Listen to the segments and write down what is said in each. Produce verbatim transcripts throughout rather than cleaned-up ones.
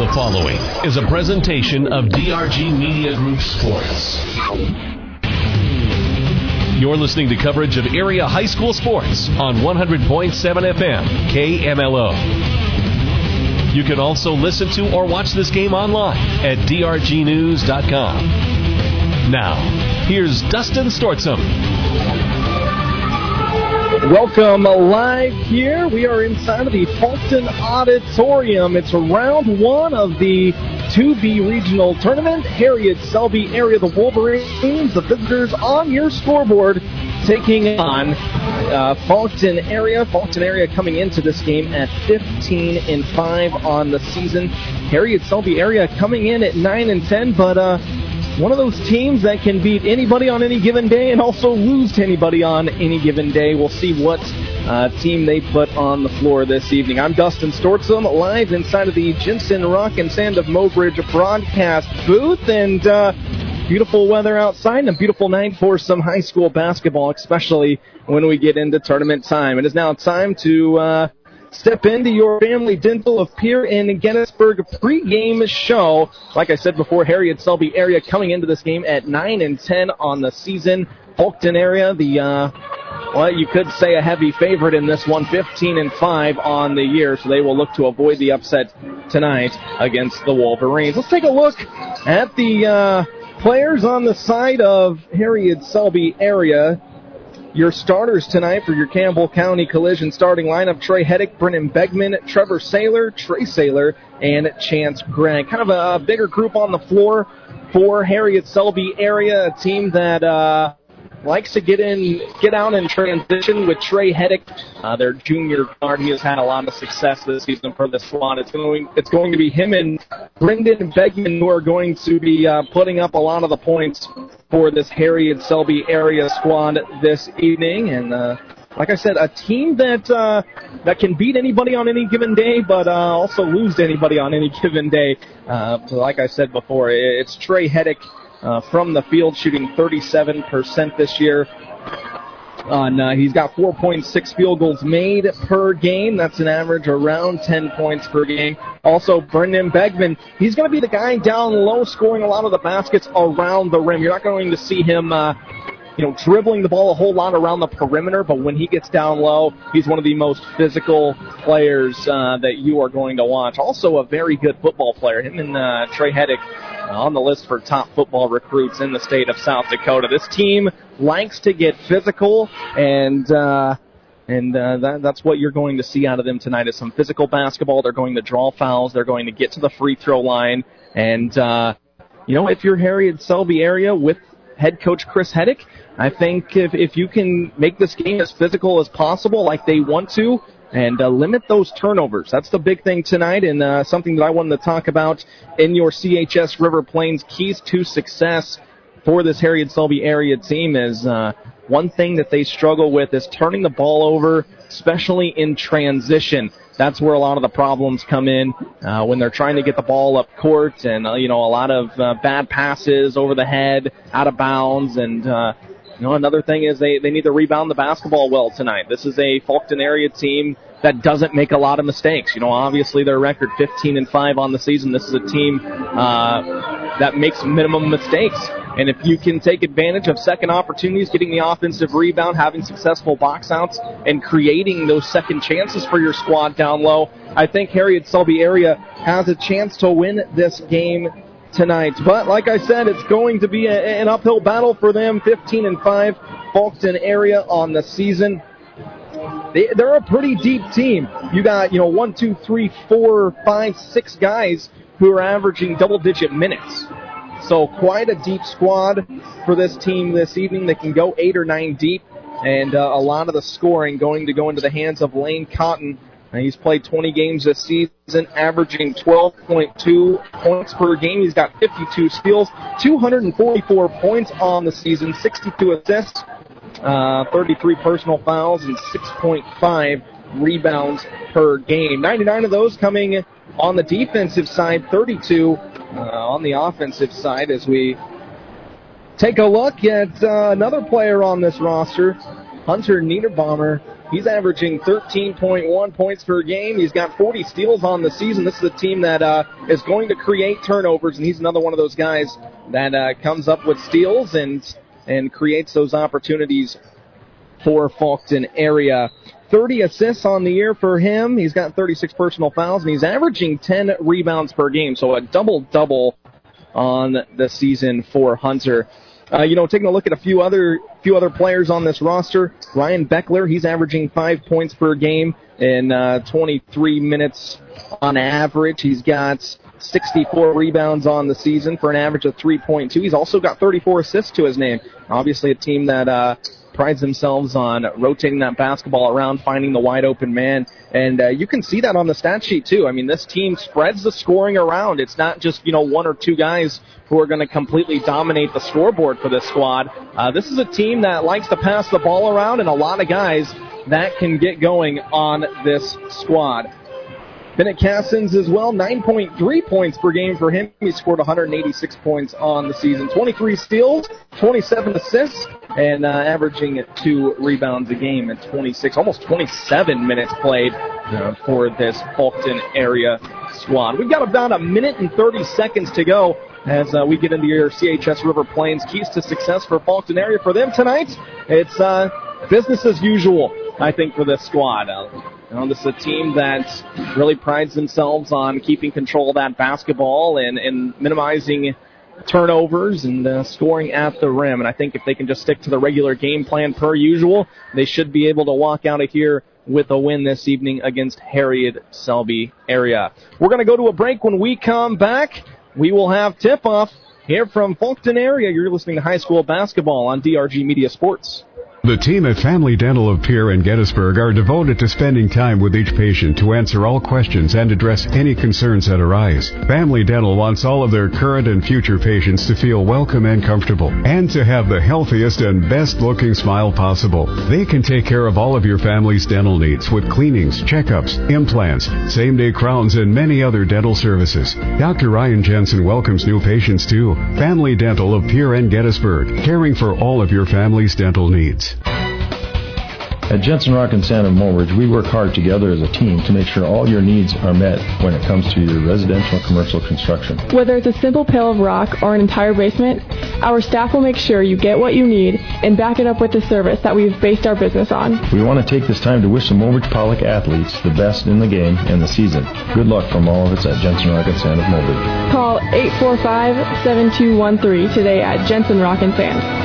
The following is a presentation of D R G Media Group Sports. You're listening to coverage of area high school sports on one hundred point seven F M K M L O. You can also listen to or watch this game online at D R G news dot com. Now, here's Dustin Stortzum. Welcome live here. We are inside of the Fulton Auditorium. It's round one of the two B regional tournament. Harriet Selby area, the Wolverines, the visitors on your scoreboard, taking on uh, Fulton area. Fulton area coming into this game at fifteen and five on the season. Harriet Selby area coming in at nine and ten, but uh, one of those teams that can beat anybody on any given day and also lose to anybody on any given day. We'll see what uh, team they put on the floor this evening. I'm Dustin Stortzum, live inside of the Jensen Rock and Sand of Mobridge broadcast booth, and uh, beautiful weather outside and a beautiful night for some high school basketball, especially when we get into tournament time. It is now time to uh, step into your Family Dental of Pierre and Gettysburg pregame show. Like I said before, Harriet Selby area coming into this game at nine and ten on the season. Fulton area, the uh, well, you could say a heavy favorite in this one, fifteen and five on the year, so they will look to avoid the upset tonight against the Wolverines. Let's take a look at the uh, players on the side of Harriet Selby area. Your starters tonight for your Campbell County Collision starting lineup: Trey Heddick, Brennan Begman, Trevor Saylor, Trey Saylor, and Chance Gregg. Kind of a bigger group on the floor for Harriet Selby area, a team that uh, likes to get in, get out in transition with Trey Heddick, uh, their junior guard. He has had a lot of success this season for the squad. It's going, it's going to be him and Brendan Begman who are going to be uh, putting up a lot of the points for this Harriet Selby area squad this evening. And uh, like I said, a team that uh, that can beat anybody on any given day, but uh, also lose to anybody on any given day. Uh, so like I said before, it's Trey Heddick uh, from the field, shooting thirty-seven percent this year. On, uh, he's got four point six field goals made per game. That's an average around ten points per game. Also, Brendan Begman, he's going to be the guy down low scoring a lot of the baskets around the rim. You're not going to see him uh, you know, dribbling the ball a whole lot around the perimeter, but when he gets down low, he's one of the most physical players uh, that you are going to watch. Also a very good football player. Him and uh, Trey Heddick on the list for top football recruits in the state of South Dakota. This team likes to get physical, and uh, and uh, that, that's what you're going to see out of them tonight is some physical basketball. They're going to draw fouls. They're going to get to the free throw line. And, uh, you know, if you're Harriet Selby area with head coach Chris Heddick, I think if, if you can make this game as physical as possible like they want to, and uh, limit those turnovers. That's the big thing tonight, and uh, something that I wanted to talk about in your C H S River Plains Keys to Success for this Harriet Selby area team is uh, one thing that they struggle with is turning the ball over, especially in transition. That's where a lot of the problems come in uh, when they're trying to get the ball up court, and uh, you know, a lot of uh, bad passes over the head, out of bounds, and uh, you know, another thing is they, they need to rebound the basketball well tonight. This is a Fulton area team that doesn't make a lot of mistakes. You know, obviously their record fifteen and five on the season. This is a team uh, that makes minimum mistakes. And if you can take advantage of second opportunities, getting the offensive rebound, having successful box outs, and creating those second chances for your squad down low, I think Harriet Selby area has a chance to win this game tonight. But like I said, it's going to be a, an uphill battle for them. fifteen and five, Fulton area on the season. They, they're a pretty deep team. You got, you know, one, two, three, four, five, six guys who are averaging double-digit minutes. So quite a deep squad for this team this evening. They can go eight or nine deep, and uh, a lot of the scoring going to go into the hands of Lane Cotton. And he's played twenty games this season, averaging twelve point two points per game. He's got fifty-two steals, two hundred forty-four points on the season, sixty-two assists, uh, thirty-three personal fouls, and six point five rebounds per game. ninety-nine of those coming on the defensive side, thirty-two uh, on the offensive side as we take a look at uh, another player on this roster, Hunter Niederbaumer. He's averaging thirteen point one points per game. He's got forty steals on the season. This is a team that uh, is going to create turnovers, and he's another one of those guys that uh, comes up with steals and and creates those opportunities for Faulkton area. thirty assists on the year for him. He's got thirty-six personal fouls, and he's averaging ten rebounds per game, so a double-double on the season for Hunter. Uh, you know, taking a look at a few other few other players on this roster, Ryan Beckler, he's averaging five points per game in uh, twenty-three minutes on average. He's got sixty-four rebounds on the season for an average of three point two. He's also got thirty-four assists to his name. Obviously a team that uh, prides themselves on rotating that basketball around, finding the wide open man. And uh, you can see that on the stat sheet, too. I mean, this team spreads the scoring around. It's not just, you know, one or two guys who are going to completely dominate the scoreboard for this squad. Uh, this is a team that likes to pass the ball around, and a lot of guys that can get going on this squad. Bennett Cassins as well, nine point three points per game for him. He scored one hundred eighty-six points on the season. twenty-three steals, twenty-seven assists, and uh, averaging two rebounds a game in twenty-six, almost twenty-seven minutes played uh, for this Faulkton area squad. We've got about a minute and thirty seconds to go as uh, we get into your C H S River Plains keys to success for Faulkton area. For them tonight, it's uh, business as usual, I think, for this squad. Uh, You know, this is a team that really prides themselves on keeping control of that basketball and, and minimizing turnovers and uh, scoring at the rim. And I think if they can just stick to the regular game plan per usual, they should be able to walk out of here with a win this evening against Harriet Selby area. We're going to go to a break. When we come back, we will have tip-off here from Faulkton area. You're listening to high school basketball on D R G Media Sports. The team at Family Dental of Pierre and Gettysburg are devoted to spending time with each patient to answer all questions and address any concerns that arise. Family Dental wants all of their current and future patients to feel welcome and comfortable, and to have the healthiest and best-looking smile possible. They can take care of all of your family's dental needs with cleanings, checkups, implants, same-day crowns, and many other dental services. Doctor Ryan Jensen welcomes new patients too. Family Dental of Pierre and Gettysburg, caring for all of your family's dental needs. At Jensen Rock and Sand of Mobridge, we work hard together as a team to make sure all your needs are met when it comes to your residential and commercial construction. Whether it's a simple pail of rock or an entire basement, our staff will make sure you get what you need and back it up with the service that we've based our business on. We want to take this time to wish the Mobridge Pollock athletes the best in the game and the season. Good luck from all of us at Jensen Rock and Sand of Mobridge. Call eight four five, seven two one three today at Jensen Rock and Sand.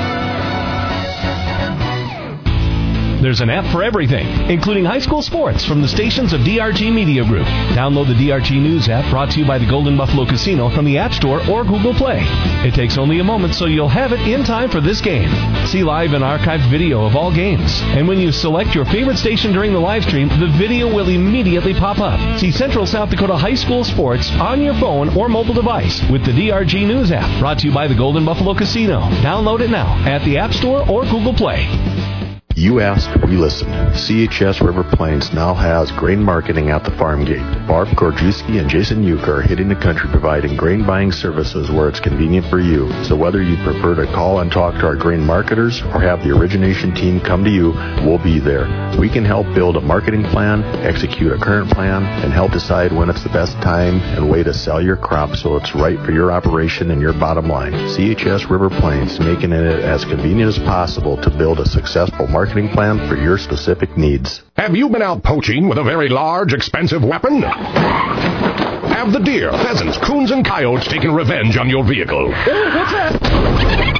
There's an app for everything, including high school sports from the stations of D R G Media Group. Download the D R G News app, brought to you by the Golden Buffalo Casino, from the App Store or Google Play. It takes only a moment, so you'll have it in time for this game. See live and archived video of all games. And when you select your favorite station during the live stream, the video will immediately pop up. See Central South Dakota high school sports on your phone or mobile device with the D R G News app, brought to you by the Golden Buffalo Casino. Download it now at the App Store or Google Play. You asked, we listened. C H S River Plains now has grain marketing at the farm gate. Barb Gorjuski and Jason Uke are hitting the country providing grain buying services where it's convenient for you. So whether you prefer to call and talk to our grain marketers or have the origination team come to you, we'll be there. We can help build a marketing plan, execute a current plan, and help decide when it's the best time and way to sell your crop so it's right for your operation and your bottom line. C H S River Plains, making it as convenient as possible to build a successful marketing marketing plan for your specific needs. Have you been out poaching with a very large, expensive weapon? Have the deer, pheasants, coons, and coyotes taken revenge on your vehicle? Oh, what's that?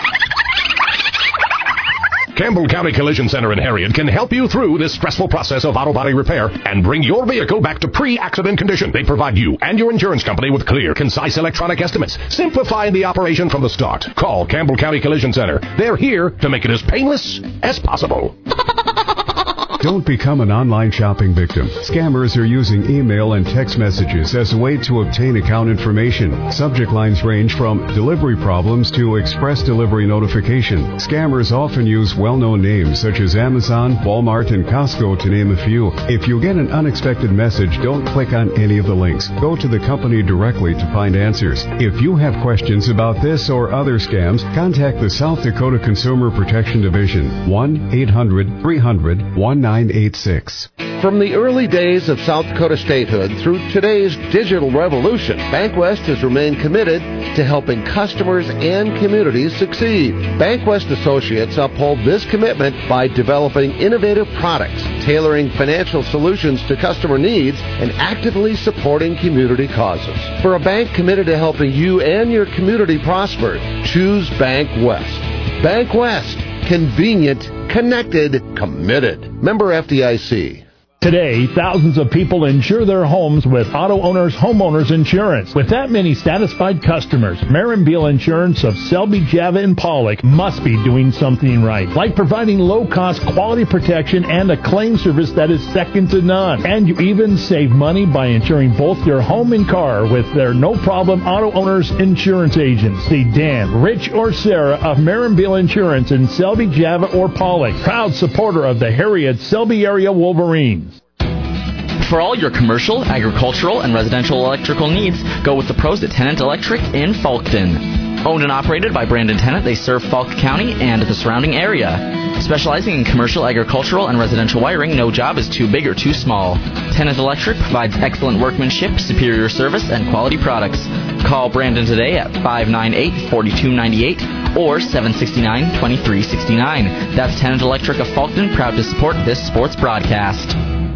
Campbell County Collision Center in Harriet can help you through this stressful process of auto body repair and bring your vehicle back to pre-accident condition. They provide you and your insurance company with clear, concise electronic estimates, simplifying the operation from the start. Call Campbell County Collision Center. They're here to make it as painless as possible. Don't become an online shopping victim. Scammers are using email and text messages as a way to obtain account information. Subject lines range from delivery problems to express delivery notification. Scammers often use well-known names such as Amazon, Walmart, and Costco to name a few. If you get an unexpected message, don't click on any of the links. Go to the company directly to find answers. If you have questions about this or other scams, contact the South Dakota Consumer Protection Division, one eight hundred three hundred one nine eight six. From the early days of South Dakota statehood through today's digital revolution, BankWest has remained committed to helping customers and communities succeed. BankWest Associates uphold this commitment by developing innovative products, tailoring financial solutions to customer needs, and actively supporting community causes. For a bank committed to helping you and your community prosper, choose BankWest. BankWest. Convenient, connected, committed. Member F D I C. Today, thousands of people insure their homes with Auto Owners Homeowners Insurance. With that many satisfied customers, Marinville Insurance of Selby, Java, and Pollock must be doing something right, like providing low-cost quality protection and a claim service that is second to none. And you even save money by insuring both your home and car with their no-problem Auto Owners Insurance agents. See Dan, Rich, or Sarah of Marinville Insurance in Selby, Java, or Pollock, proud supporter of the Harriet Selby area Wolverines. For all your commercial, agricultural, and residential electrical needs, go with the pros at Tennant Electric in Falkton. Owned and operated by Brandon Tennant, they serve Falk County and the surrounding area. Specializing in commercial, agricultural, and residential wiring, no job is too big or too small. Tennant Electric provides excellent workmanship, superior service, and quality products. Call Brandon today at five nine eight, four two nine eight or seven six nine, two three six nine. That's Tennant Electric of Falkton, proud to support this sports broadcast.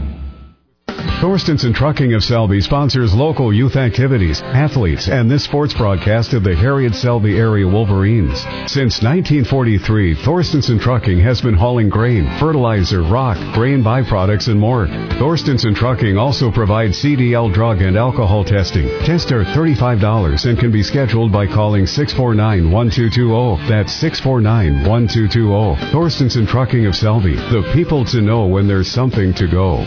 Thorstenson Trucking of Selby sponsors local youth activities, athletes, and this sports broadcast of the Harriet Selby area Wolverines. Since nineteen forty-three, Thorstenson Trucking has been hauling grain, fertilizer, rock, grain byproducts, and more. Thorstenson Trucking also provides C D L drug and alcohol testing. Tests are thirty-five dollars and can be scheduled by calling six four nine, one two two zero. That's six four nine, one two two zero. Thorstenson Trucking of Selby, the people to know when there's something to go.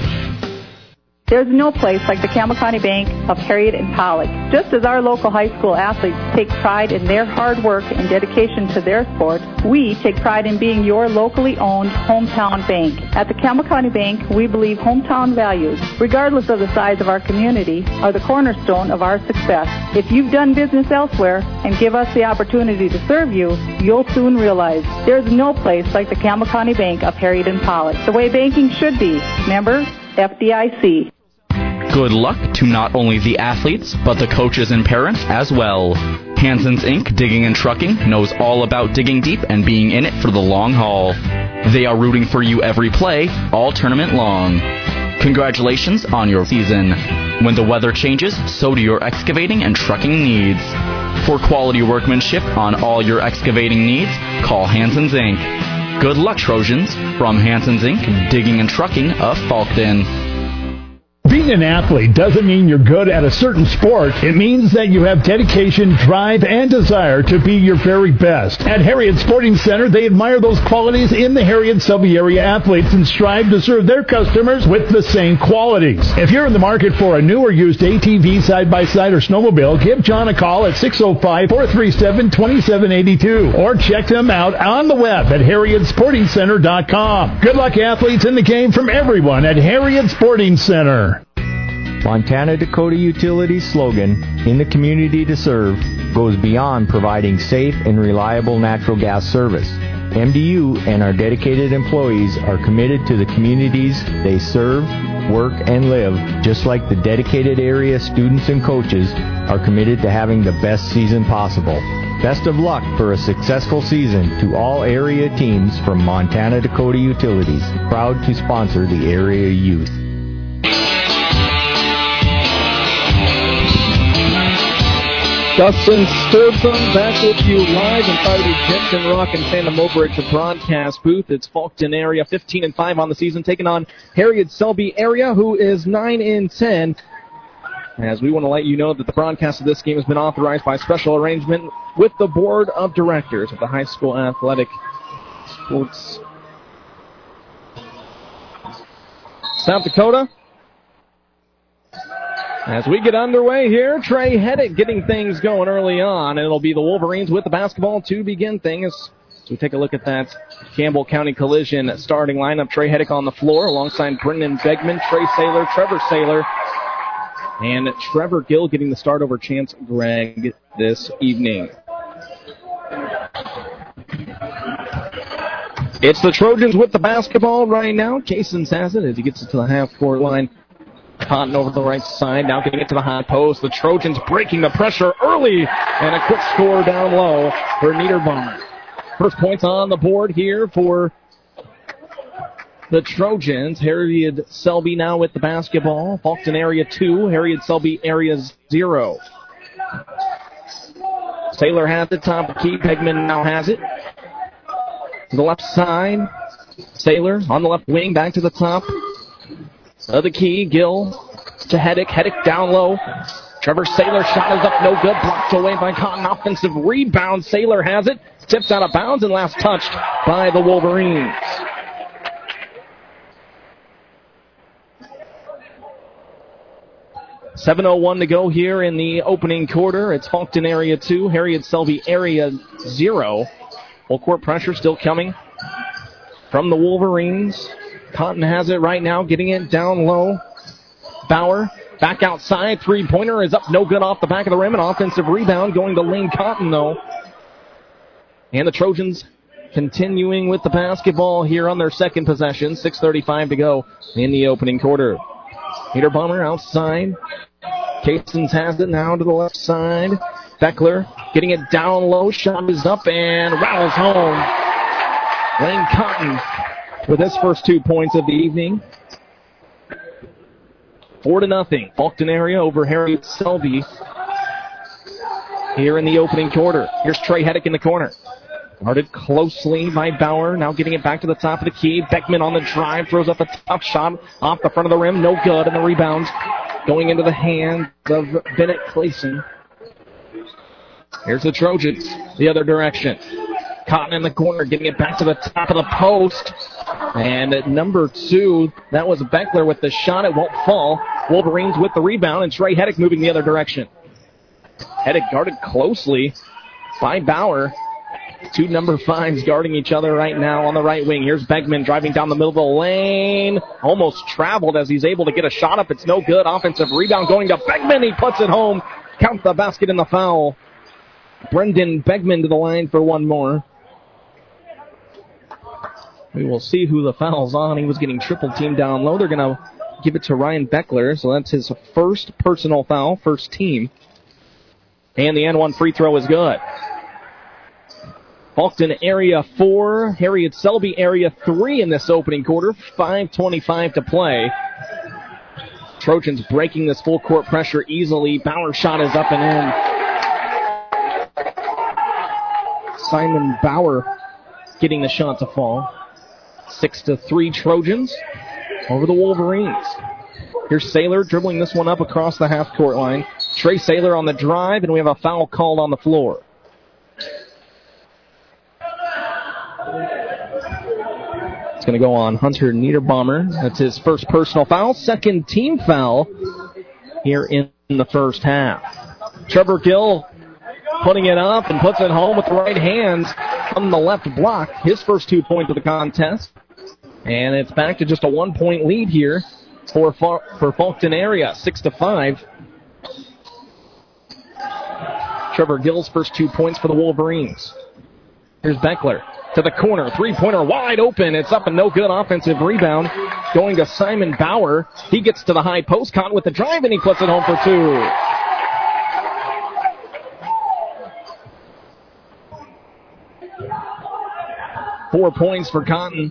There's no place like the Campbell County Bank of Harriet and Pollock. Just as our local high school athletes take pride in their hard work and dedication to their sport, we take pride in being your locally owned hometown bank. At the Campbell County Bank, we believe hometown values, regardless of the size of our community, are the cornerstone of our success. If you've done business elsewhere and give us the opportunity to serve you, you'll soon realize there's no place like the Campbell County Bank of Harriet and Pollock. The way banking should be. Member F D I C. Good luck to not only the athletes, but the coaches and parents as well. Hanson's Incorporated. Digging and Trucking knows all about digging deep and being in it for the long haul. They are rooting for you every play, all tournament long. Congratulations on your season. When the weather changes, so do your excavating and trucking needs. For quality workmanship on all your excavating needs, call Hanson's Incorporated. Good luck, Trojans, from Hanson's Incorporated. Digging and Trucking of Falkton. Being an athlete doesn't mean you're good at a certain sport. It means that you have dedication, drive, and desire to be your very best. At Harriet Sporting Center, they admire those qualities in the Harriet Selby area athletes and strive to serve their customers with the same qualities. If you're in the market for a new or used A T V, side-by-side, or snowmobile, give John a call at six oh five, four three seven, two seven eight two or check them out on the web at harriet sporting center dot com. Good luck, athletes, in the game from everyone at Harriet Sporting Center. Montana Dakota Utilities' slogan, "In the Community to Serve," goes beyond providing safe and reliable natural gas service. M D U and our dedicated employees are committed to the communities they serve, work, and live, just like the dedicated area students and coaches are committed to having the best season possible. Best of luck for a successful season to all area teams from Montana Dakota Utilities, proud to sponsor the area youth. Dustin Sturgeon back with you live inside the Jensen Rock and Santa Mobridge broadcast booth. It's Falkton area, fifteen and five on the season, taking on Harriet Selby area, who is nine and ten. As we want to let you know that the broadcast of this game has been authorized by special arrangement with the Board of Directors of the High School Athletic Sports South Dakota. As we get underway here, Trey Heddick getting things going early on, and it'll be the Wolverines with the basketball to begin things. So we take a look at that Campbell County Collision starting lineup. Trey Heddick on the floor alongside Brendan Begman, Trey Saylor, Trevor Saylor, and Trevor Gill getting the start over Chance Gregg this evening. It's the Trojans with the basketball right now. Jason's has it as he gets it to the half-court line. Cotton over the right side, now getting it to the high post. The Trojans breaking the pressure early, and a quick score down low for Niederbaumer. First points on the board here for the Trojans. Harriet Selby now with the basketball. Faulkton area two, Harriet Selby area zero. Saylor has it, top of key. Pegman now has it. To the left side. Saylor on the left wing, back to the top of the key. Gill to Heddick. Heddick down low. Trevor Saylor shot is up, no good. Blocked away by Cotton. Offensive rebound. Saylor has it. Tipped out of bounds and last touched by the Wolverines. seven oh one to go here in the opening quarter. It's Faulkton area two, Harriet Selby area zero. Full court pressure still coming from the Wolverines. Cotton has it right now, getting it down low. Bauer back outside. Three-pointer is up, no good off the back of the rim. An offensive rebound going to Lane Cotton, though. And the Trojans continuing with the basketball here on their second possession. six thirty-five to go in the opening quarter. Niederbaumer outside. Casons has it now to the left side. Beckler getting it down low. Shot is up and rattles home. Lane Cotton with his first two points of the evening. Four to nothing. Faulkton area over Harriet Selby here in the opening quarter. Here's Trey Heddick in the corner. Guarded closely by Bauer. Now getting it back to the top of the key. Beckman on the drive. Throws up a tough shot off the front of the rim. No good. And the rebound going into the hands of Bennett Clayson. Here's the Trojans the other direction. Cotton in the corner getting it back to the top of the post. And at number two, that was Beckler with the shot. It won't fall. Wolverines with the rebound. And Trey Heddick moving the other direction. Heddick guarded closely by Bauer. Two number fives guarding each other right now on the right wing. Here's Begman driving down the middle of the lane. Almost traveled as he's able to get a shot up. It's no good. Offensive rebound going to Begman. He puts it home. Count the basket and the foul. Brendan Begman to the line for one more. We will see who the foul's on. He was getting triple teamed down low. They're going to give it to Ryan Beckler. So that's his first personal foul, first team. And the and one free throw is good. Faulkton area four, Harriet Selby area three in this opening quarter. five twenty-five to play. Trojans breaking this full court pressure easily. Bauer shot is up and in. Simon Bauer getting the shot to fall. Six to three Trojans over the Wolverines. Here's Saylor dribbling this one up across the half court line. Trey Saylor on the drive, and we have a foul called on the floor. It's going to go on Hunter Niederbaumer. That's his first personal foul. Second team foul here in the first half. Trevor Gill putting it up and puts it home with the right hands on the left block. His first two points of the contest. And it's back to just a one-point lead here for for Faulkton area, six to five. Trevor Gill's first two points for the Wolverines. Here's Beckler. To the corner, three-pointer wide open. It's up and no good. Offensive rebound going to Simon Bauer. He gets to the high post. Cotton with the drive, and he puts it home for two. Four points for Cotton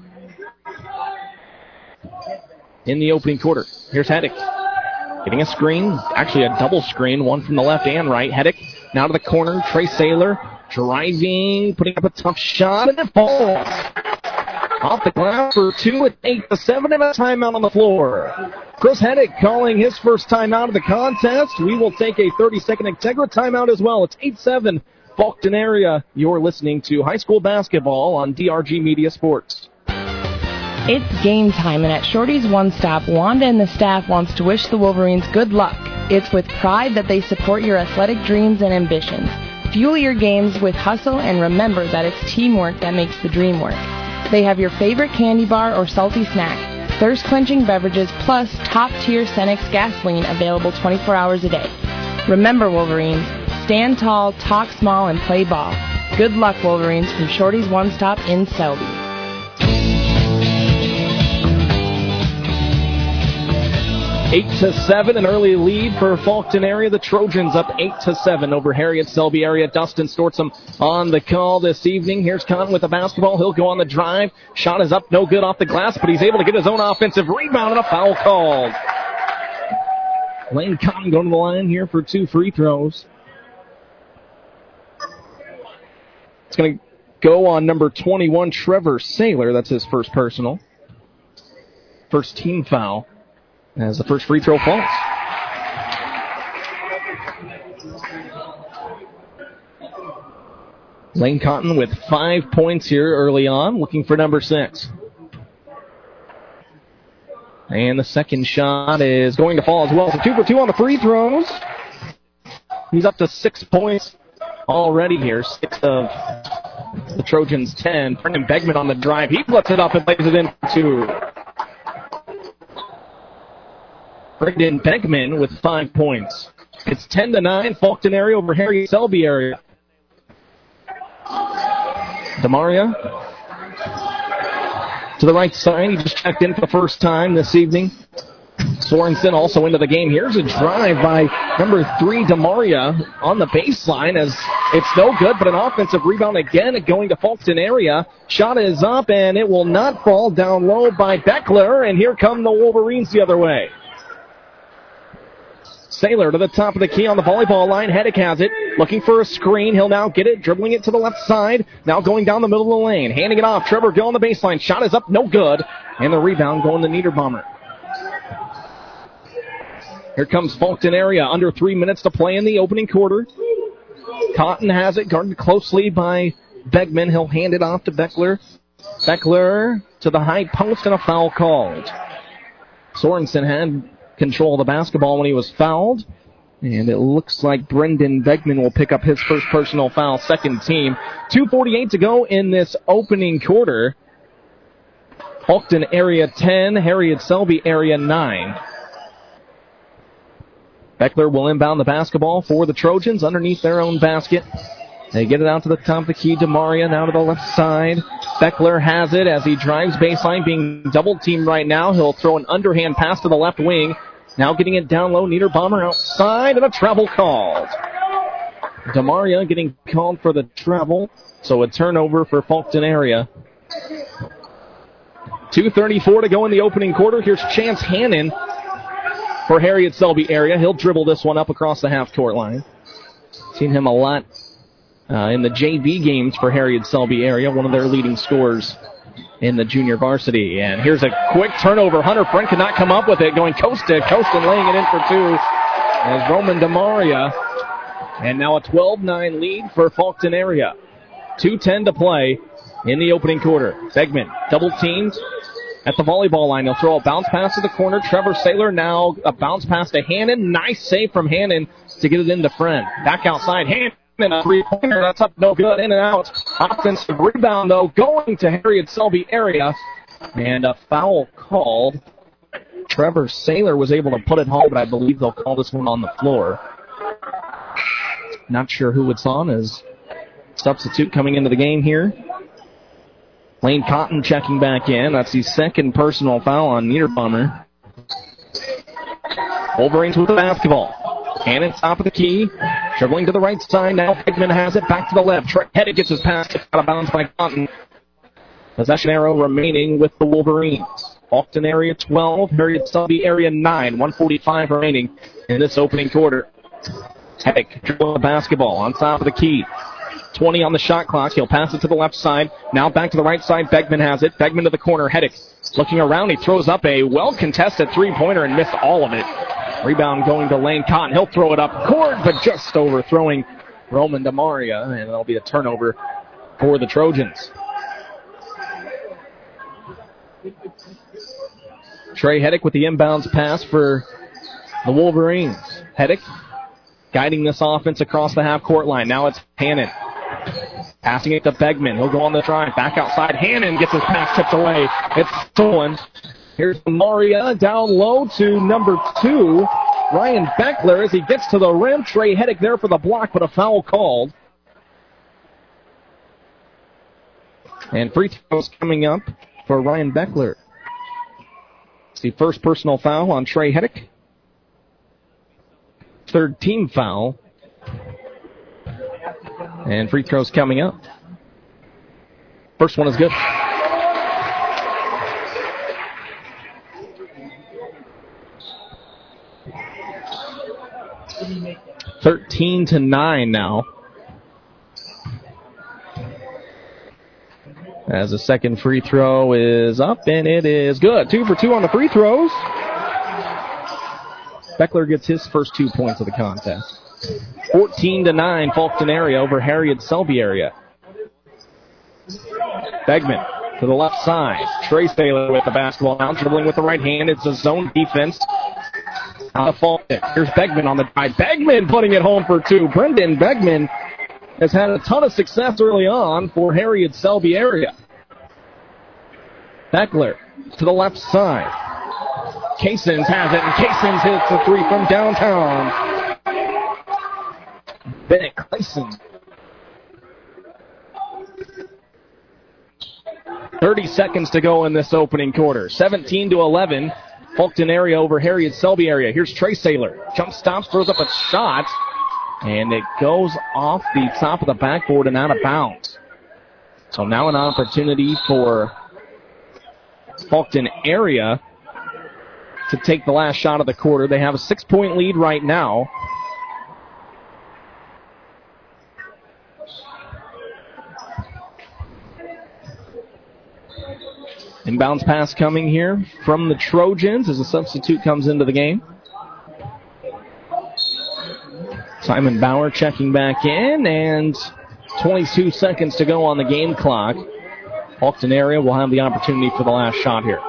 in the opening quarter. Here's Heddick. Getting a screen, actually a double screen, one from the left and right. Heddick now to the corner. Trey Saylor driving, putting up a tough shot, and it falls. Off the glass for two at eight to seven, and a timeout on the floor. Chris Heddick calling his first timeout of the contest. We will take a thirty-second Integra timeout as well. It's eight seven, Faulkton area. You're listening to high school basketball on D R G Media Sports. It's game time, and at Shorty's One Stop, Wanda and the staff wants to wish the Wolverines good luck. It's with pride that they support your athletic dreams and ambitions. Fuel your games with hustle, and remember that it's teamwork that makes the dream work. They have your favorite candy bar or salty snack, thirst-quenching beverages, plus top-tier Cenex gasoline available twenty-four hours a day. Remember, Wolverines, stand tall, talk small, and play ball. Good luck, Wolverines, from Shorty's One Stop in Selby. Eight to seven, an early lead for Faulkton area. The Trojans up eight to seven over Harriet Selby area. Dustin Stortzum on the call this evening. Here's Cotton with the basketball. He'll go on the drive. Shot is up, no good off the glass, but he's able to get his own offensive rebound and a foul called. Lane Cotton going to the line here for two free throws. It's going to go on number twenty-one, Trevor Saylor. That's his first personal. First team foul as the first free throw falls. Lane Cotton with five points here early on, looking for number six. And the second shot is going to fall as well. So two for two on the free throws. He's up to six points already here. Six of the Trojans' ten. Brendan Begman on the drive. He flips it up and lays it in for two. Brendan Begman with five points. It's ten to nine. Faulkton area over Harriet Selby area. Demaria to the right side. He just checked in for the first time this evening. Sorensen also into the game. Here's a drive by number three, Demaria, on the baseline as it's no good, but an offensive rebound again going to Faulkton area. Shot is up, and it will not fall. Down low by Beckler, and here come the Wolverines the other way. Saylor to the top of the key on the volleyball line. Heddick has it. Looking for a screen. He'll now get it. Dribbling it to the left side. Now going down the middle of the lane. Handing it off. Trevor Gill on the baseline. Shot is up. No good. And the rebound going to Niederbaumer. Here comes Faulkton area. Under three minutes to play in the opening quarter. Cotton has it. Guarded closely by Begman. He'll hand it off to Beckler. Beckler to the high post and a foul called. Sorensen had control of the basketball when he was fouled. And it looks like Brendan Begman will pick up his first personal foul, second team. two forty-eight to go in this opening quarter. Faulkton area ten, Harriet Selby area nine. Beckler will inbound the basketball for the Trojans underneath their own basket. They get it out to the top of the key. Demaria now to the left side. Beckler has it as he drives baseline, being double teamed right now. He'll throw an underhand pass to the left wing. Now getting it down low. Niederbaumer outside, and a travel called. Demaria getting called for the travel, so a turnover for Faulkton area. two thirty-four to go in the opening quarter. Here's Chance Hannon for Harriet Selby area. He'll dribble this one up across the half-court line. Seen him a lot uh, in the J V games for Harriet Selby area, one of their leading scorers in the junior varsity. And here's a quick turnover. Hunter Friend could not come up with it, going coast to coast and laying it in for two as Roman Demaria. And now a twelve nine lead for Faulkton area. two ten to play in the opening quarter. Begman double teamed at the volleyball line. He'll throw a bounce pass to the corner. Trevor Saylor now a bounce pass to Hannon. Nice save from Hannon to get it into Friend. Back outside. Hannon, a three-pointer. That's up, no good. In and out. Offensive rebound, though, going to Harriet Selby area. And a foul called. Trevor Saylor was able to put it home, but I believe they'll call this one on the floor. Not sure who it's on as substitute coming into the game here. Lane Cotton checking back in. That's the second personal foul on Niederbaumer. Wolverines with the basketball. Hannon top of the key. Dribbling to the right side. Now Pigman has it back to the left. Trent Heddick gets his pass. It's out of bounds by Cotton. Possession arrow remaining with the Wolverines. Faulkton area twelve. Harriet Selby area nine. one forty-five remaining in this opening quarter. Heddick dribbling the basketball on top of the key. twenty on the shot clock. He'll pass it to the left side. Now back to the right side. Begman has it. Begman to the corner. Heddick looking around. He throws up a well-contested three-pointer and missed all of it. Rebound going to Lane Cotton. He'll throw it up court, but just overthrowing Roman Demaria, and it'll be a turnover for the Trojans. Trey Heddick with the inbounds pass for the Wolverines. Heddick guiding this offense across the half-court line. Now it's Hannon. Passing it to Begman. He'll go on the drive. Back outside. Hannon gets his pass tipped away. It's stolen. Here's Maria down low to number two, Ryan Beckler, as he gets to the rim. Trey Heddick there for the block, but a foul called. And free throws coming up for Ryan Beckler. It's the first personal foul on Trey Heddick. Third team foul. And free throws coming up. First one is good. Thirteen to nine now. As the second free throw is up, and it is good. Two for two on the free throws. Beckler gets his first two points of the contest. fourteen to nine, Faulkton area over Harriet Selby area. Begman to the left side. Trey Saylor with the basketball now, dribbling with the right hand. It's a zone defense. Out of Faulkton. Here's Begman on the drive. Begman putting it home for two. Brendan Begman has had a ton of success early on for Harriet Selby area. Beckler to the left side. Casons has it, and Casons hits a three from downtown. Bennett Clayson. thirty seconds to go in this opening quarter. seventeen to eleven. Faulkton area over Harriet Selby area. Here's Trey Saylor. Jump stops, throws up a shot, and it goes off the top of the backboard and out of bounds. So now an opportunity for Faulkton area to take the last shot of the quarter. They have a six-point lead right now. Inbounds pass coming here from the Trojans as a substitute comes into the game. Simon Bauer checking back in, and twenty-two seconds to go on the game clock. Faulkton area will have the opportunity for the last shot here.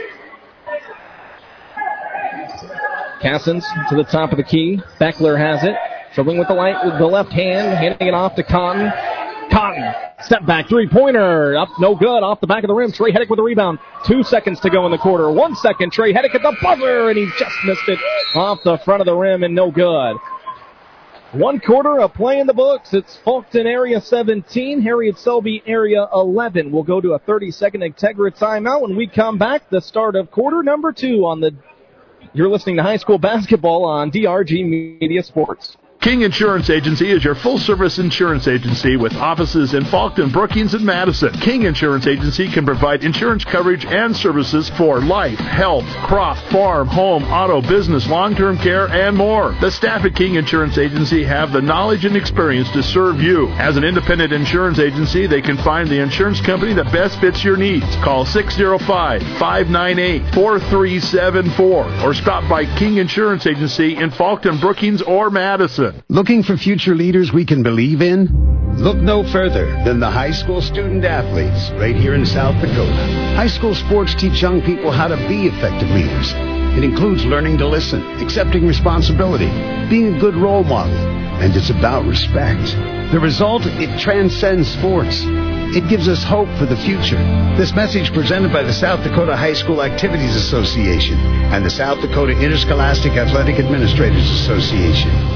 Cassins to the top of the key. Beckler has it. Dribbling with the, light, with the left hand, handing it off to Cotton. Cotton, step back three-pointer. Up, no good, off the back of the rim. Trey Heddick with a rebound. Two seconds to go in the quarter. One second, Trey Heddick at the buzzer, and he just missed it off the front of the rim, and no good. One quarter of play in the books. It's Faulkton area seventeen, Harriet Selby area eleven. We'll go to a thirty-second Integra timeout. When we come back, the start of quarter number two on the... You're listening to high school basketball on D R G Media Sports. King Insurance Agency is your full-service insurance agency with offices in Faulkton, Brookings, and Madison. King Insurance Agency can provide insurance coverage and services for life, health, crop, farm, home, auto, business, long-term care, and more. The staff at King Insurance Agency have the knowledge and experience to serve you. As an independent insurance agency, they can find the insurance company that best fits your needs. Call six oh five, five nine eight, four three seven four or stop by King Insurance Agency in Faulkton, Brookings, or Madison. Looking for future leaders we can believe in? Look no further than the high school student athletes right here in South Dakota. High school sports teach young people how to be effective leaders. It includes learning to listen, accepting responsibility, being a good role model, and it's about respect. The result, it transcends sports. It gives us hope for the future. This message presented by the South Dakota High School Activities Association and the South Dakota Interscholastic Athletic Administrators Association.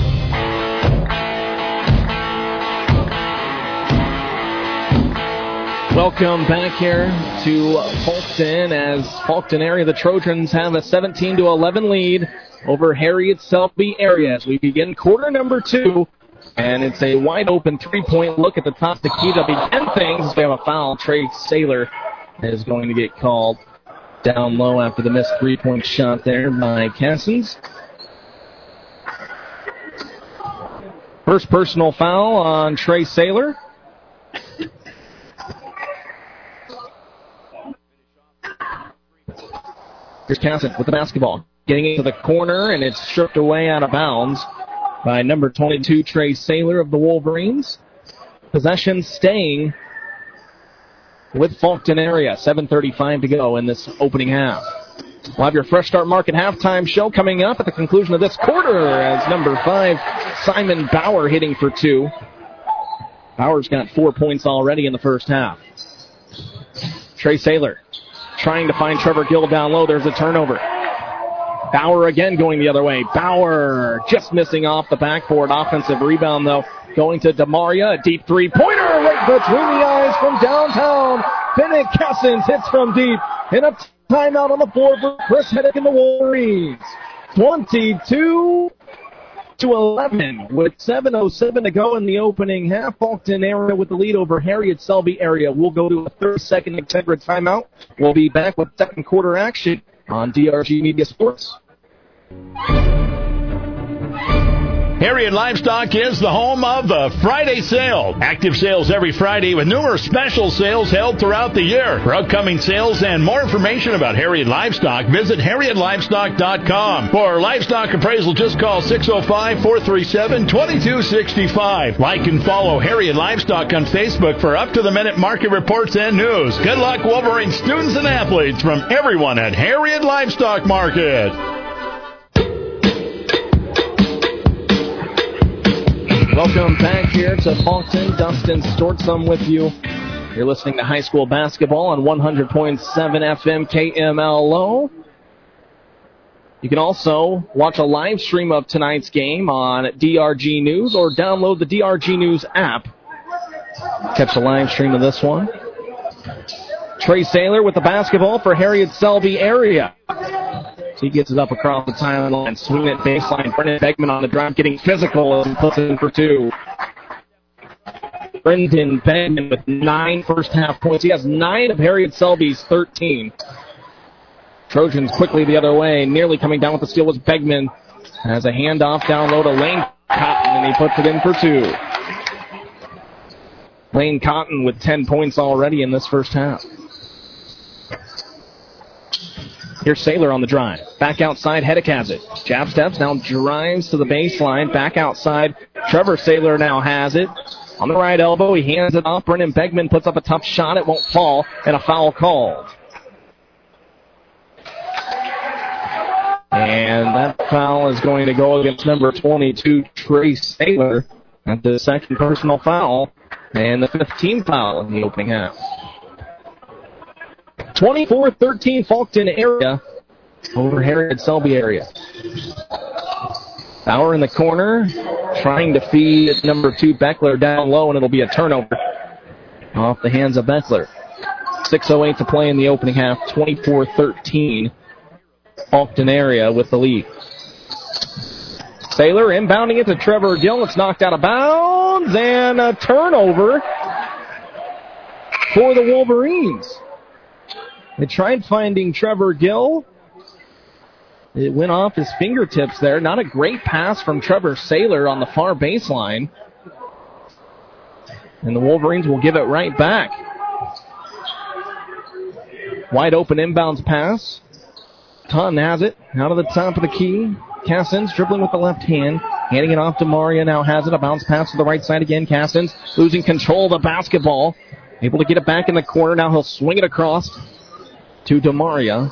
Welcome back here to Faulkton as Faulkton area. The Trojans have a seventeen to eleven lead over Harriet Selby area as we begin quarter number two. And it's a wide open three-point look at the top of the key to begin things. We have a foul. Trey Saylor is going to get called down low after the missed three-point shot there by Cassins. First personal foul on Trey Saylor. Here's Cassins with the basketball. Getting into the corner, and it's stripped away out of bounds by number twenty-two, Trey Saylor of the Wolverines. Possession staying with Faulkton area. seven thirty-five to go in this opening half. We'll have your Fresh Start Market halftime show coming up at the conclusion of this quarter as number five, Simon Bauer, hitting for two. Bauer's got four points already in the first half. Trey Saylor trying to find Trevor Gill down low. There's a turnover. Bauer again going the other way. Bauer just missing off the backboard. Offensive rebound, though, going to DeMaria. A deep three-pointer right between the eyes from downtown. Bennett Cassins hits from deep. And a timeout on the floor for Chris Hedrick and the Wolverines. twenty-two to eleven with seven oh seven to go in the opening half. Faulkton area with the lead over Harriet Selby area. We'll go to a thirty-second Integra timeout. We'll be back with second quarter action on D R G Media Sports. Harriet Livestock is the home of the Friday sale. Active sales every Friday with numerous special sales held throughout the year. For upcoming sales and more information about Harriet Livestock, visit harriet livestock dot com. For livestock appraisal, just call six oh five, four three seven, two two six five. Like and follow Harriet Livestock on Facebook for up-to-the-minute market reports and news. Good luck, Wolverine students and athletes, from everyone at Harriet Livestock Market. Welcome back here to Faulkton. Dustin Stortzum with you. You're listening to high school basketball on one hundred point seven F M K M L O. You can also watch a live stream of tonight's game on D R G News or download the D R G News app. Catch a live stream of this one. Trey Saylor with the basketball for Harriet Selby area. He gets it up across the timeline, swinging it baseline. Brendan Beckman on the drive, getting physical as he puts it in for two. Brendan Beckman with nine first half points. He has nine of Harriet Selby's thirteen. Trojans quickly the other way, nearly coming down with the steal was Beckman. Has a handoff down low to Lane Cotton, and he puts it in for two. Lane Cotton with ten points already in this first half. Here's Saylor on the drive. Back outside, Hedrick has it. Jab steps, now drives to the baseline. Back outside, Trevor Saylor now has it. On the right elbow, he hands it off. Brendan Beckman puts up a tough shot. It won't fall, and a foul called. And that foul is going to go against number twenty-two, Trey Saylor. That's the second personal foul, and the fifteenth foul in the opening half. twenty-four thirteen Faulkton area over Harriet Selby area. Bauer in the corner, trying to feed number two Beckler down low, and it'll be a turnover off the hands of Beckler. six oh eight to play in the opening half, twenty-four thirteen. Faulkton area with the lead. Saylor inbounding it to Trevor Gill. It's knocked out of bounds, and a turnover for the Wolverines. They tried finding Trevor Gill. It went off his fingertips there. Not a great pass from Trevor Saylor on the far baseline. And the Wolverines will give it right back. Wide open inbounds pass. Ton has it. Out of the top of the key. Cassins dribbling with the left hand. Handing it off to Maria. Now has it. A bounce pass to the right side again. Cassins losing control of the basketball. Able to get it back in the corner. Now he'll swing it across to DeMaria.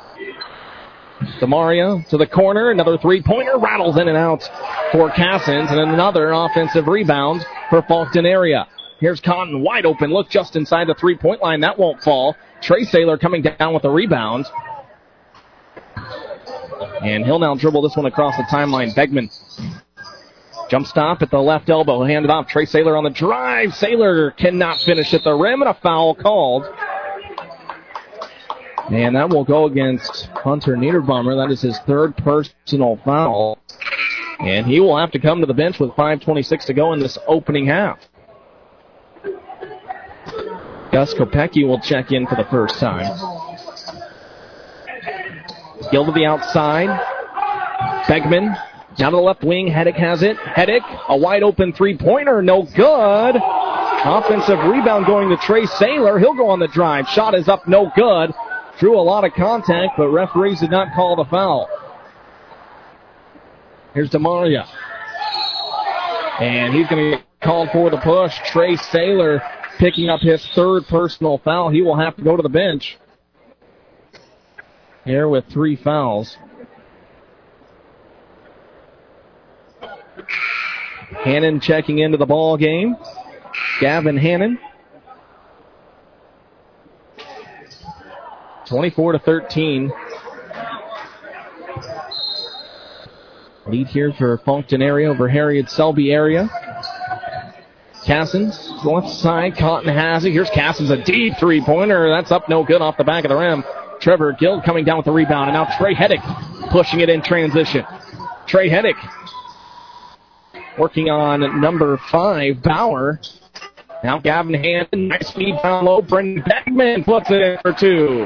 DeMaria to the corner. Another three-pointer rattles in and out for Cassins. And another offensive rebound for Faulkton area. Here's Cotton wide open. Look just inside the three-point line. That won't fall. Trey Saylor coming down with a rebound. And he'll now dribble this one across the timeline. Beckman. Jump stop at the left elbow. Handed off. Trey Saylor on the drive. Saylor cannot finish at the rim, and a foul called. And that will go against Hunter Niederbaumer. That is his third personal foul. And he will have to come to the bench with five twenty-six to go in this opening half. Gus Kopecki will check in for the first time. Gill to the outside. Beckman down to the left wing. Hedrick has it. Hedrick, a wide open three-pointer. No good. Offensive rebound going to Trey Saylor. He'll go on the drive. Shot is up. No good. Drew a lot of contact, but referees did not call the foul. Here's DeMaria. And he's going to get called for the push. Trey Saylor picking up his third personal foul. He will have to go to the bench here with three fouls. Hannon checking into the ball game. Gavin Hannon. twenty-four to thirteen. Lead here for Fulton area over Harriet Selby area. Cassins, left side, Cotton has it. Here's Cassins, a deep three-pointer. That's up no good off the back of the rim. Trevor Gill coming down with the rebound. And now Trey Heddick pushing it in transition. Trey Heddick working on number five, Bauer. Now Gavin Hannon, nice feed down low. Brendan Beckman puts it in for two.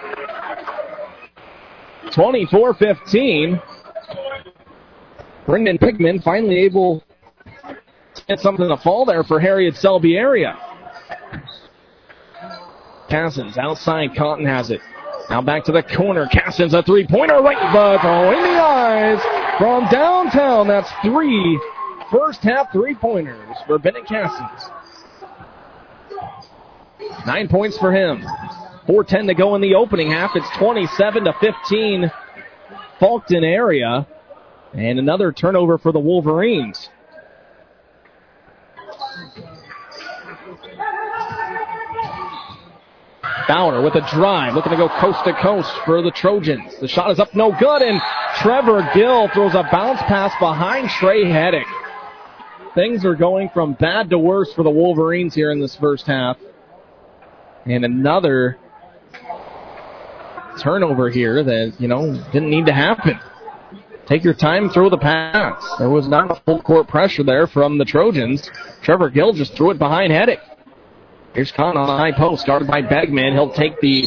twenty-four fifteen. Brendan Beckman finally able to get something to fall there for Harriet Selby area. Cassins outside, Cotton has it. Now back to the corner. Cassins a three-pointer right but oh, in the eyes from downtown. That's three first half three-pointers for Bennett Cassins. Nine points for him. four ten to go in the opening half. It's twenty-seven to fifteen Fulton area. And another turnover for the Wolverines. Bauer with a drive, looking to go coast to coast for the Trojans. The shot is up, no good, and Trevor Gill throws a bounce pass behind Trey Heddick. Things are going from bad to worse for the Wolverines here in this first half. And another turnover here that, you know, didn't need to happen. Take your time, throw the pass. There was not a full court pressure there from the Trojans. Trevor Gill just threw it behind Heddick. Here's Kahn on the high post, guarded by Begman. He'll take the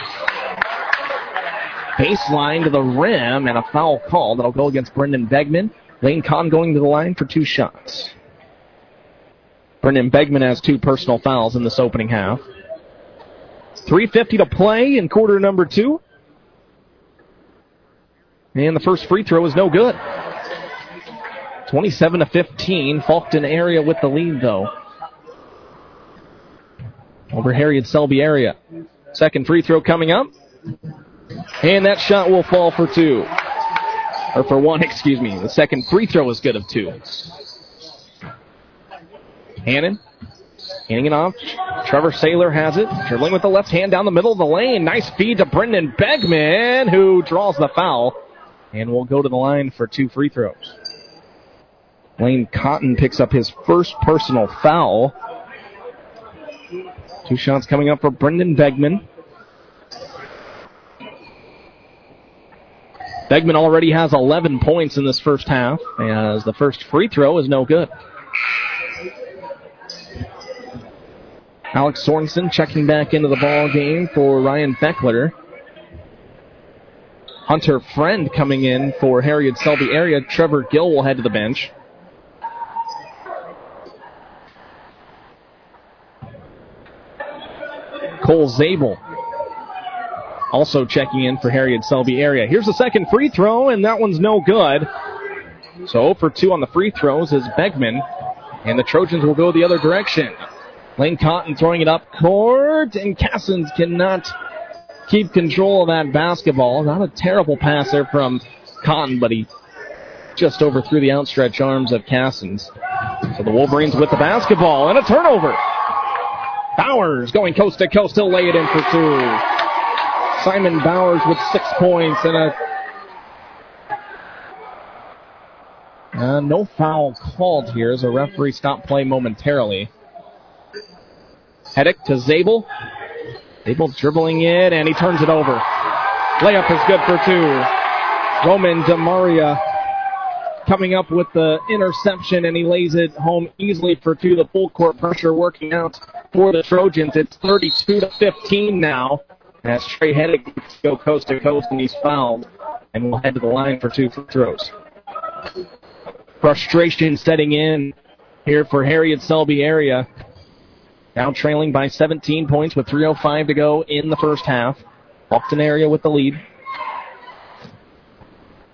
baseline to the rim, and a foul call that'll go against Brendan Begman. Lane Kahn going to the line for two shots. Brendan Begman has two personal fouls in this opening half. three fifty to play in quarter number two. And the first free throw is no good. twenty-seven to fifteen. Fulton area with the lead, though. Over Harriet Selby area. Second free throw coming up. And that shot will fall for two. Or for one, excuse me. The second free throw is good of two. Hannon. Handing it off. Trevor Saylor has it. Dribbling with the left hand down the middle of the lane. Nice feed to Brendan Begman, who draws the foul. And will go to the line for two free throws. Lane Cotton picks up his first personal foul. Two shots coming up for Brendan Begman. Begman already has eleven points in this first half, as the first free throw is no good. Alex Sorensen checking back into the ball game for Ryan Beckler. Hunter Friend coming in for Harriet Selby area. Trevor Gill will head to the bench. Cole Zabel also checking in for Harriet Selby area. Here's the second free throw, and that one's no good. So zero for two on the free throws is Begman, and the Trojans will go the other direction. Lane Cotton throwing it up court, and Cassins cannot keep control of that basketball. Not a terrible pass there from Cotton, but he just overthrew the outstretched arms of Cassins. So the Wolverines with the basketball, and a turnover. Bowers going coast to coast. He'll lay it in for two. Simon Bowers with six points and a uh, no foul called here as a referee stopped play momentarily. Heddick to Zabel. Zabel dribbling it, and he turns it over. Layup is good for two. Roman DeMaria coming up with the interception, and he lays it home easily for two. The full court pressure working out for the Trojans. It's thirty-two to fifteen now. As Trey Heddick go coast to coast, and he's fouled, and we'll head to the line for two free throws. Frustration setting in here for Harriet Selby area. Now trailing by seventeen points with three oh five to go in the first half. Fulton area with the lead.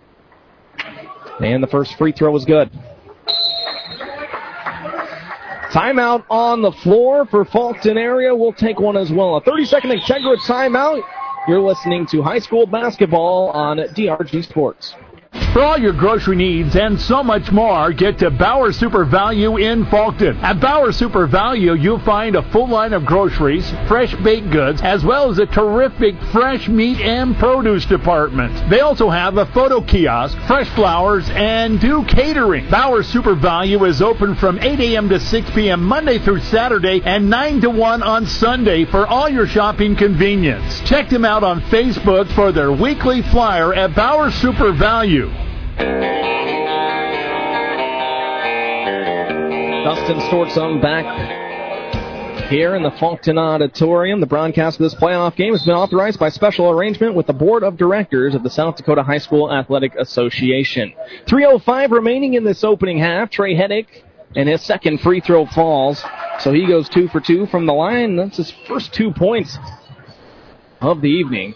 And the first free throw was good. Timeout on the floor for Faulkton area. We'll take one as well. A thirty-second Integra timeout. You're listening to high school basketball on D R G Sports. For all your grocery needs and so much more, get to Bauer Super Value in Faulkton. At Bauer Super Value, you'll find a full line of groceries, fresh baked goods, as well as a terrific fresh meat and produce department. They also have a photo kiosk, fresh flowers, and do catering. Bauer Super Value is open from eight a.m. to six p.m. Monday through Saturday and nine to one on Sunday for all your shopping convenience. Check them out on Facebook for their weekly flyer at Bauer Super Value. Dustin Stortzum back here in the Faulkton Auditorium. The broadcast of this playoff game has been authorized by special arrangement with the Board of Directors of the South Dakota High School Athletic Association. three oh five remaining in this opening half. Trey Heddick and his second free throw falls, so he goes two for two from the line. That's his first two points of the evening.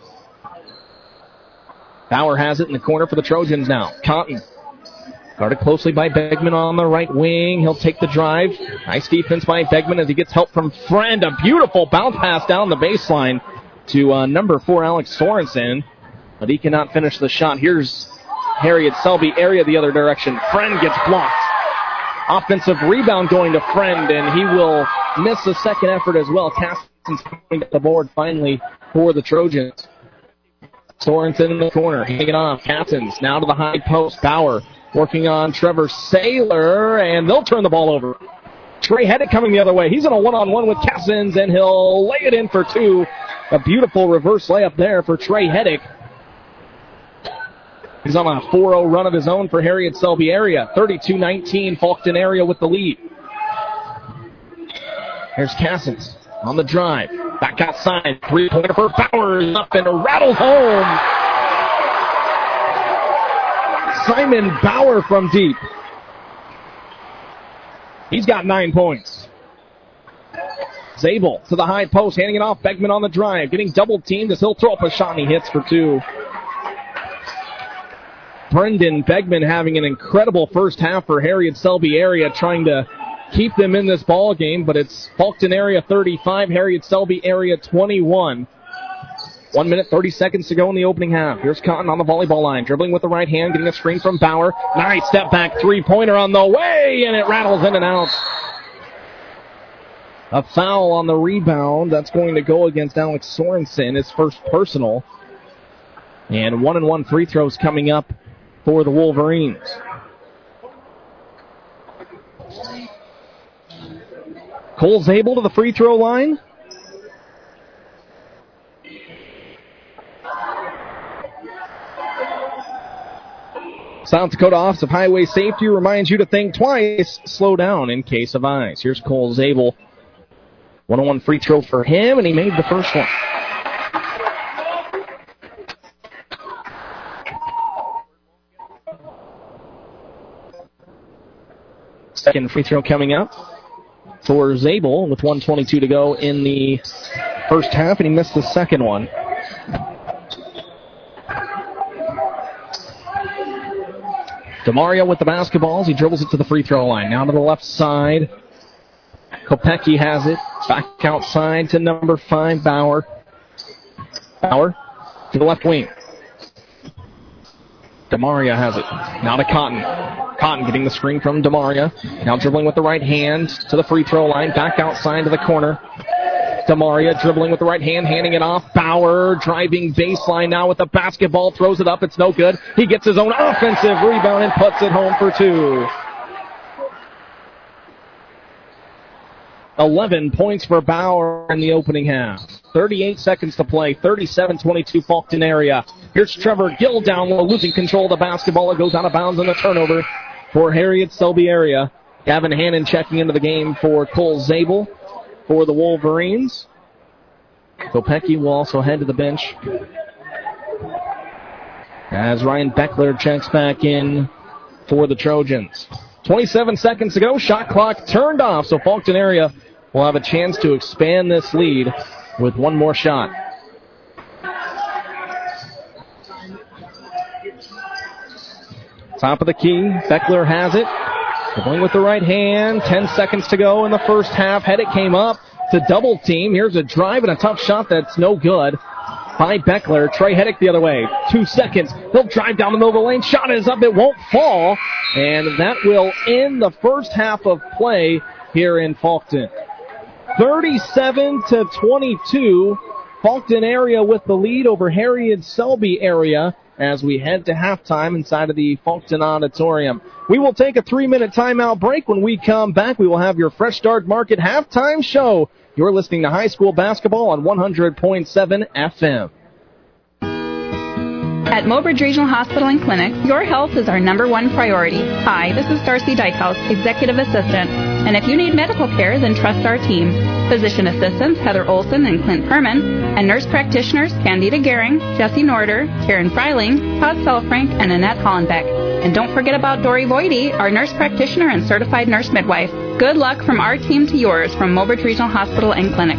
Bauer has it in the corner for the Trojans now. Cotton guarded closely by Begman on the right wing. He'll take the drive. Nice defense by Begman as he gets help from Friend. A beautiful bounce pass down the baseline to uh, number four, Alex Sorensen. But he cannot finish the shot. Here's Harriet Selby area the other direction. Friend gets blocked. Offensive rebound going to Friend, and he will miss the second effort as well. Caston's coming to the board finally for the Trojans. Sorensen in the corner, hanging off. Katzens now to the high post. Bauer working on Trevor Saylor, and they'll turn the ball over. Trey Heddick coming the other way. He's in a one-on-one with Katzens, and he'll lay it in for two. A beautiful reverse layup there for Trey Heddick. He's on a four oh run of his own for Harriet Selby area. thirty-two nineteen, Faulkton area with the lead. Here's Katzens on the drive. Back outside. Three-pointer for Bauer is up and rattles home. Simon Bauer from deep. He's got nine points. Zabel to the high post, handing it off. Begman on the drive, getting double teamed as he'll throw up a shot and he hits for two. Brendan Begman having an incredible first half for Harriet Selby area, trying to keep them in this ball game, but it's Faulkton area thirty-five, Harriet Selby area twenty-one. One minute, thirty seconds to go in the opening half. Here's Cotton on the volleyball line, dribbling with the right hand, getting a screen from Bauer. Nice step back three-pointer on the way, and it rattles in and out. A foul on the rebound. That's going to go against Alex Sorensen, his first personal. And one and one free throws coming up for the Wolverines. Cole Zabel to the free throw line. South Dakota Office of Highway Safety reminds you to think twice. Slow down in case of ice. Here's Cole Zabel. one oh one free throw for him, and he made the first one. Second free throw coming up for Zabel with one twenty-two to go in the first half, and he missed the second one. DeMario with the basketballs. He dribbles it to the free throw line. Now to the left side. Kopecky has it. Back outside to number five, Bauer. Bauer to the left wing. DeMaria has it. Now to Cotton. Cotton getting the screen from DeMaria. Now dribbling with the right hand to the free throw line. Back outside to the corner. DeMaria dribbling with the right hand, handing it off. Bauer driving baseline now with the basketball. Throws it up. It's no good. He gets his own offensive rebound and puts it home for two. eleven points for Bauer in the opening half. thirty-eight seconds to play. thirty-seven twenty-two Faulkton area. Here's Trevor Gill down low, losing control of the basketball. It goes out of bounds on the turnover for Harriet Selby area. Gavin Hannon checking into the game for Cole Zabel for the Wolverines. Kopecky will also head to the bench as Ryan Beckler checks back in for the Trojans. twenty-seven seconds to go. Shot clock turned off, so Faulkton area will have a chance to expand this lead with one more shot. Top of the key. Beckler has it. Dribbling with the right hand. Ten seconds to go in the first half. Heddick came up to double team. Here's a drive and a tough shot that's no good by Beckler. Trey Heddick the other way. Two seconds. He'll drive down the middle of the lane. Shot is up. It won't fall. And that will end the first half of play here in Faulkton. thirty-seven to twenty-two. Faulkton area with the lead over Harriet Selby area as we head to halftime inside of the Faulkton Auditorium. We will take a three-minute timeout break. When we come back, we will have your Fresh Start Market halftime show. You're listening to high school basketball on one hundred point seven F M. At Mobridge Regional Hospital and Clinic, your health is our number one priority. Hi, this is Darcy Dykehouse, Executive Assistant. And if you need medical care, then trust our team. Physician assistants Heather Olson and Clint Herman, and nurse practitioners Candida Gehring, Jesse Norder, Karen Freiling, Todd Selfrank, and Annette Hollenbeck. And don't forget about Dory Voidy, our nurse practitioner and certified nurse midwife. Good luck from our team to yours from Mobridge Regional Hospital and Clinic.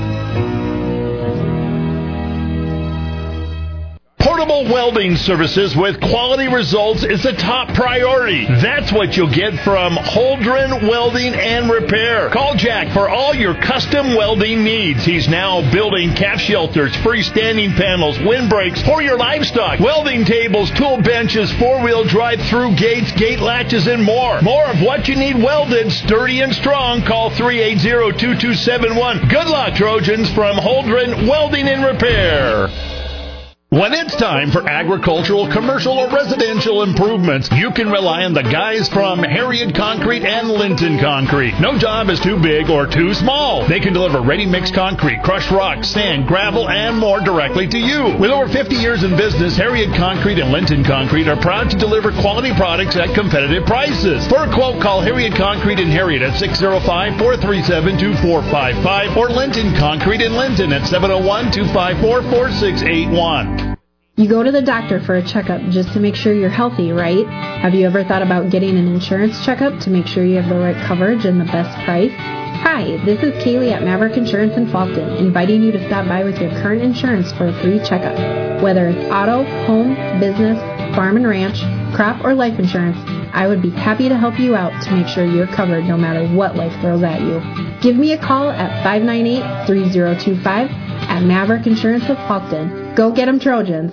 Portable welding services with quality results is a top priority. That's what you'll get from Holdren Welding and Repair. Call Jack for all your custom welding needs. He's now building calf shelters, freestanding panels, windbreaks for your livestock, welding tables, tool benches, four-wheel drive-through gates, gate latches, and more. More of what you need welded, sturdy and strong. Call three eight zero, two two seven one. Good luck, Trojans, from Holdren Welding and Repair. When it's time for agricultural, commercial, or residential improvements, you can rely on the guys from Harriet Concrete and Linton Concrete. No job is too big or too small. They can deliver ready-mix concrete, crushed rock, sand, gravel, and more directly to you. With over fifty years in business, Harriet Concrete and Linton Concrete are proud to deliver quality products at competitive prices. For a quote, call Harriet Concrete in Harriet at six oh five, four three seven, two four five five or Linton Concrete in Linton at seven oh one, two five four, four six eight one. You go to the doctor for a checkup just to make sure you're healthy, right? Have you ever thought about getting an insurance checkup to make sure you have the right coverage and the best price? Hi, this is Kaylee at Maverick Insurance in Faulkton, inviting you to stop by with your current insurance for a free checkup. Whether it's auto, home, business, farm and ranch, crop, or life insurance, I would be happy to help you out to make sure you're covered no matter what life throws at you. Give me a call at five nine eight, three oh two five at Maverick Insurance of Faulkton. Go get 'em Trojans.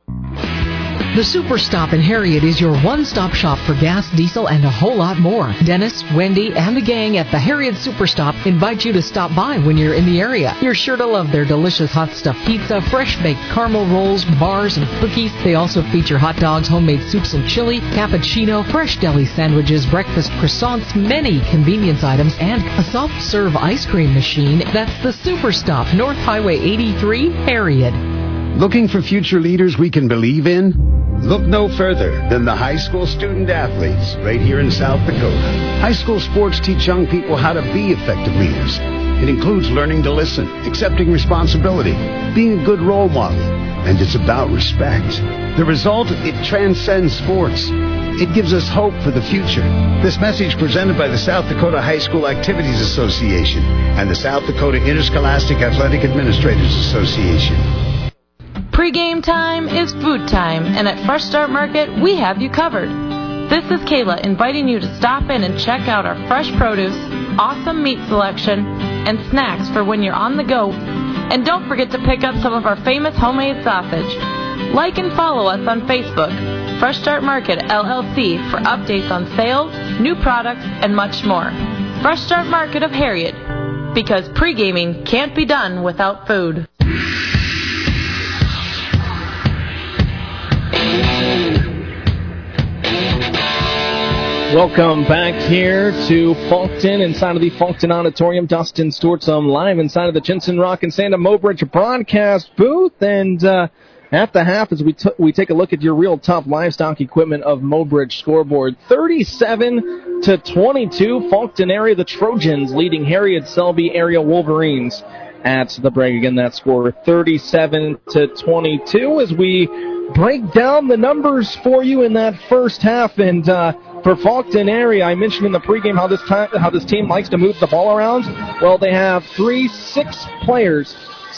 The Super Stop in Harriet is your one-stop shop for gas, diesel, and a whole lot more. Dennis, Wendy, and the gang at the Harriet Super Stop invite you to stop by when you're in the area. You're sure to love their delicious hot stuffed pizza, fresh-baked caramel rolls, bars, and cookies. They also feature hot dogs, homemade soups and chili, cappuccino, fresh deli sandwiches, breakfast croissants, many convenience items, and a soft-serve ice cream machine. That's the Super Stop, North Highway eighty-three, Harriet. Looking for future leaders we can believe in? Look no further than the high school student athletes right here in South Dakota. High school sports teach young people how to be effective leaders. It includes learning to listen, accepting responsibility, being a good role model, and it's about respect. The result, it transcends sports. It gives us hope for the future. This message presented by the South Dakota High School Activities Association and the South Dakota Interscholastic Athletic Administrators Association. Pre-game time is food time, and at Fresh Start Market, we have you covered. This is Kayla inviting you to stop in and check out our fresh produce, awesome meat selection, and snacks for when you're on the go. And don't forget to pick up some of our famous homemade sausage. Like and follow us on Facebook, Fresh Start Market L L C, for updates on sales, new products, and much more. Fresh Start Market of Harriet, because pre-gaming can't be done without food. Welcome back here to Faulkton, inside of the Faulkton Auditorium. Dustin Stortzum live inside of the Jensen Rock and Santa Mobridge broadcast booth. And uh, at the half, as we t- we take a look at your real tough livestock equipment of Mobridge scoreboard, thirty-seven to twenty-two, Faulkton area, the Trojans leading Harriet Selby area Wolverines at the break. Again, that score thirty-seven to twenty-two as we break down the numbers for you in that first half. And uh, for Faulkton area, I mentioned in the pregame how this time, how this team likes to move the ball around. Well, they have three, six players,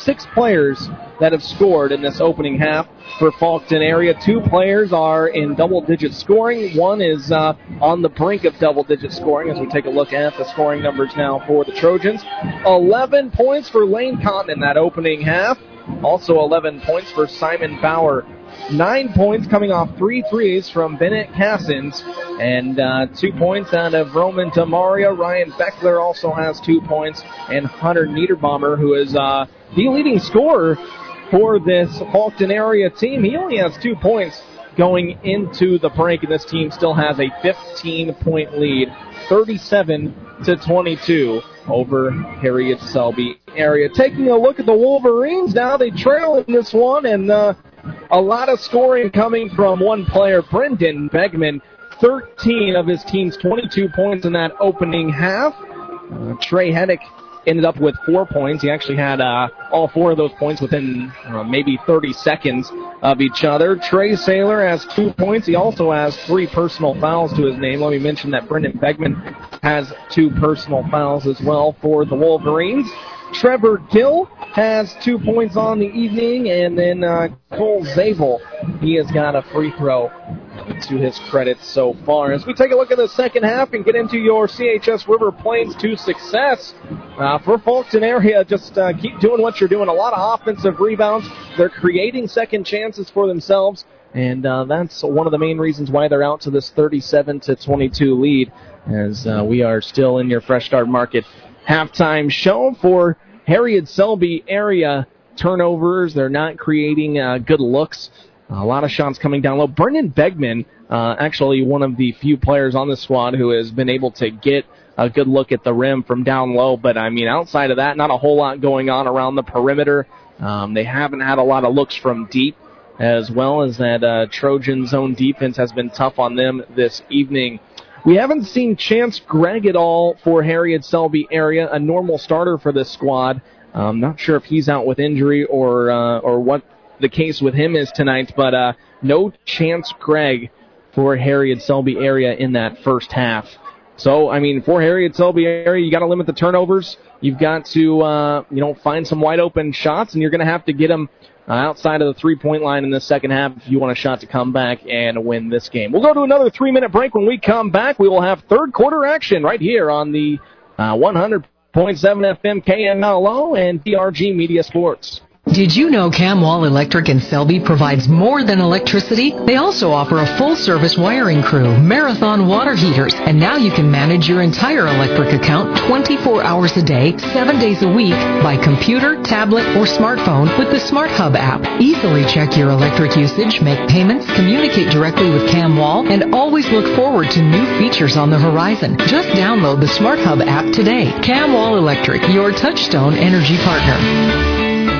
six players that have scored in this opening half for Faulkton area. Two players are in double-digit scoring. One is uh, on the brink of double-digit scoring as we take a look at the scoring numbers now for the Trojans. eleven points for Lane Cotton in that opening half. Also eleven points for Simon Bauer. Nine points coming off three threes from Bennett Cassins, and uh, two points out of Roman Demaria. Ryan Beckler also has two points, and Hunter Niederbaumer, who is uh, the leading scorer for this Faulkton area team. He only has two points going into the break, and this team still has a fifteen-point lead, thirty-seven to twenty-two over Harriet Selby area. Taking a look at the Wolverines now, they trail in this one, and uh, a lot of scoring coming from one player, Brendan Begman. thirteen of his team's twenty-two points in that opening half. Uh, Trey Heddick ended up with four points. He actually had uh, all four of those points within uh, maybe thirty seconds of each other. Trey Saylor has two points. He also has three personal fouls to his name. Let me mention that Brendan Begman has two personal fouls as well for the Wolverines. Trevor Gill has two points on the evening, and then uh, Cole Zabel, he has got a free throw to his credit so far. As we take a look at the second half and get into your C H S River Plains to success uh, for Faulkton area, just uh, keep doing what you're doing. A lot of offensive rebounds. They're creating second chances for themselves, and uh, that's one of the main reasons why they're out to this thirty-seven to twenty-two lead, as uh, we are still in your Fresh Start Market halftime show for Harriet Selby area turnovers. They're not creating uh, good looks. A lot of shots coming down low. Brendan Begman, uh, actually one of the few players on the squad who has been able to get a good look at the rim from down low. But, I mean, outside of that, not a whole lot going on around the perimeter. Um, they haven't had a lot of looks from deep, as well as that uh, Trojan zone defense has been tough on them this evening. We haven't seen Chance Gregg at all for Harriet Selby area, a normal starter for this squad. I'm not sure if he's out with injury or uh, or what the case with him is tonight, but uh, no Chance Gregg for Harriet Selby area in that first half. So, I mean, for Harriet Selby area, you got to limit the turnovers. You've got to, uh, you know, find some wide open shots, and you're going to have to get them uh, outside of the three-point line in the second half if you want a shot to come back and win this game. We'll go to another three-minute break. When we come back, we will have third quarter action right here on the uh, one hundred point seven F M K M L O and D R G Media Sports. Did you know Camwall Electric in Selby provides more than electricity? They also offer a full-service wiring crew, Marathon water heaters, and now you can manage your entire electric account twenty-four hours a day, seven days a week by computer, tablet, or smartphone with the Smart Hub app. Easily check your electric usage, make payments, communicate directly with Camwall, and always look forward to new features on the horizon. Just download the Smart Hub app today. Camwall Electric, your touchstone energy partner.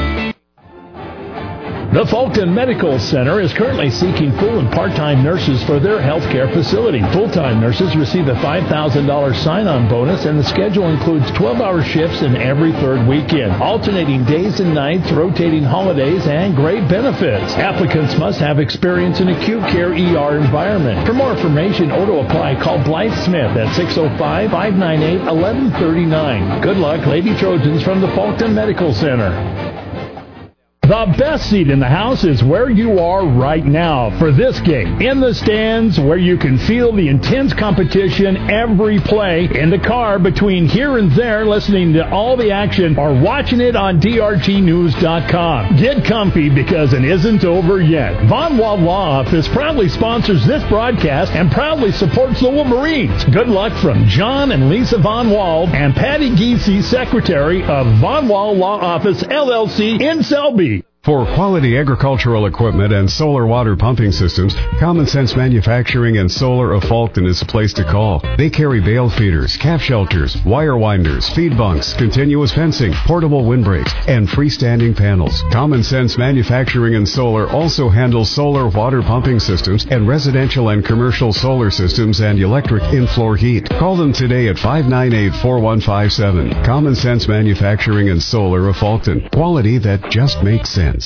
The Faulkton Medical Center is currently seeking full and part-time nurses for their healthcare facility. Full-time nurses receive a five thousand dollars sign-on bonus, and the schedule includes twelve-hour shifts in every third weekend, alternating days and nights, rotating holidays, and great benefits. Applicants must have experience in acute care E R environment. For more information or to apply, call Blythe Smith at six oh five, five nine eight, one one three nine. Good luck, Lady Trojans from the Faulkton Medical Center. The best seat in the house is where you are right now for this game. In the stands, where you can feel the intense competition every play. In the car, between here and there, listening to all the action, or watching it on D R G news dot com. Get comfy, because it isn't over yet. Von Wald Law Office proudly sponsors this broadcast and proudly supports the Wolverines. Good luck from John and Lisa Von Wald and Patty Giese, Secretary of Von Wald Law Office, L L C in Selby. For quality agricultural equipment and solar water pumping systems, Common Sense Manufacturing and Solar of Faulkton is the place to call. They carry bale feeders, calf shelters, wire winders, feed bunks, continuous fencing, portable windbreaks, and freestanding panels. Common Sense Manufacturing and Solar also handles solar water pumping systems and residential and commercial solar systems and electric in-floor heat. Call them today at five nine eight, four one five seven. Common Sense Manufacturing and Solar of Faulkton. Quality that just makes sense.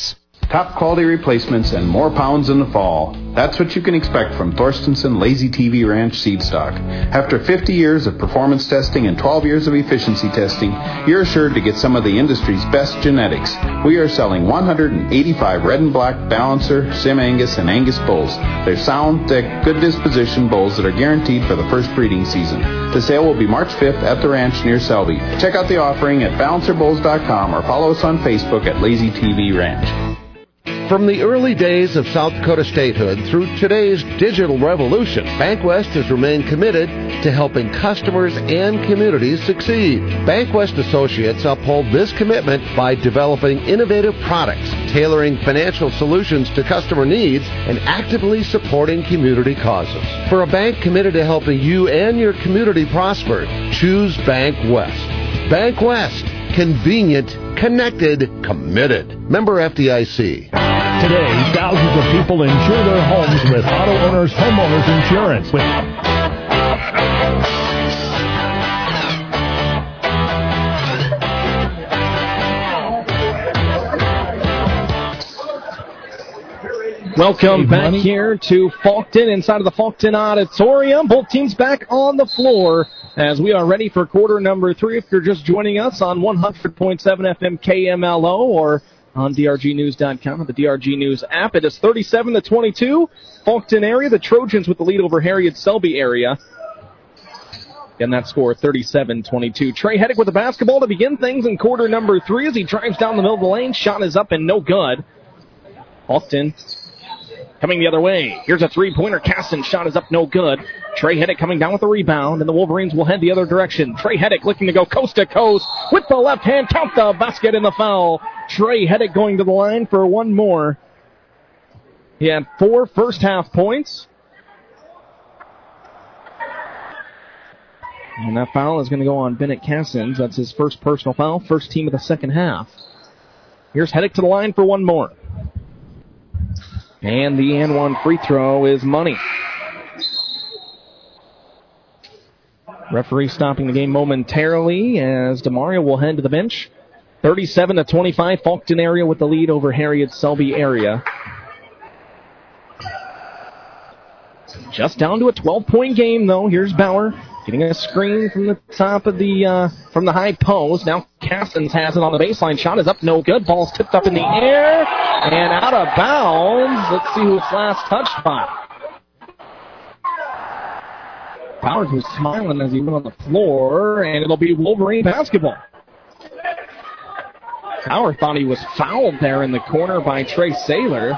top quality replacements, and more pounds in the fall. That's what you can expect from Thorstenson Lazy T V Ranch seed stock. After fifty years of performance testing and twelve years of efficiency testing, you're assured to get some of the industry's best genetics. We are selling one hundred eighty-five red and black Balancer, Sim Angus, and Angus bulls. They're sound, thick, good disposition bulls that are guaranteed for the first breeding season. The sale will be March fifth at the ranch near Selby. Check out the offering at balancer bulls dot com or follow us on Facebook at Lazy T V Ranch. From the early days of South Dakota statehood through today's digital revolution, BankWest has remained committed to helping customers and communities succeed. BankWest Associates uphold this commitment by developing innovative products, tailoring financial solutions to customer needs, and actively supporting community causes. For a bank committed to helping you and your community prosper, choose BankWest. BankWest. Convenient, connected, committed. Member F D I C. Today, thousands of people insure their homes with Auto Owners Homeowners Insurance. With Welcome Save back money. here to Faulkton, inside of the Faulkton Auditorium. Both teams back on the floor as we are ready for quarter number three. If you're just joining us on one hundred point seven F M K M L O or on D R G news dot com or the D R G News app, it is thirty-seven to twenty-two. Faulkton area, the Trojans with the lead over Harriet Selby area. Again, that score thirty-seven twenty-two. Trey Heddick with the basketball to begin things in quarter number three as he drives down the middle of the lane. Shot is up and no good. Faulkton coming the other way. Here's a three-pointer. Caston shot is up, no good. Trey Heddick coming down with the rebound, and the Wolverines will head the other direction. Trey Heddick looking to go coast to coast with the left hand. Count the basket and the foul. Trey Heddick going to the line for one more. He had four first half points. And that foul is going to go on Bennett Cassins. That's his first personal foul, first team of the second half. Here's Heddick to the line for one more. And the and one free throw is money. Referee stopping the game momentarily as DeMario will head to the bench. thirty-seven to twenty-five, Faulkton area with the lead over Harriet Selby area. Just down to a twelve-point game, though. Here's Bauer getting a screen from the top of the uh, from the high post. Now Castens has it on the baseline. Shot is up, no good. Ball's tipped up in the air and out of bounds. Let's see who it's last touched by. Bowers was smiling as he went on the floor, and it'll be Wolverine basketball. Bauer thought he was fouled there in the corner by Trey Saylor.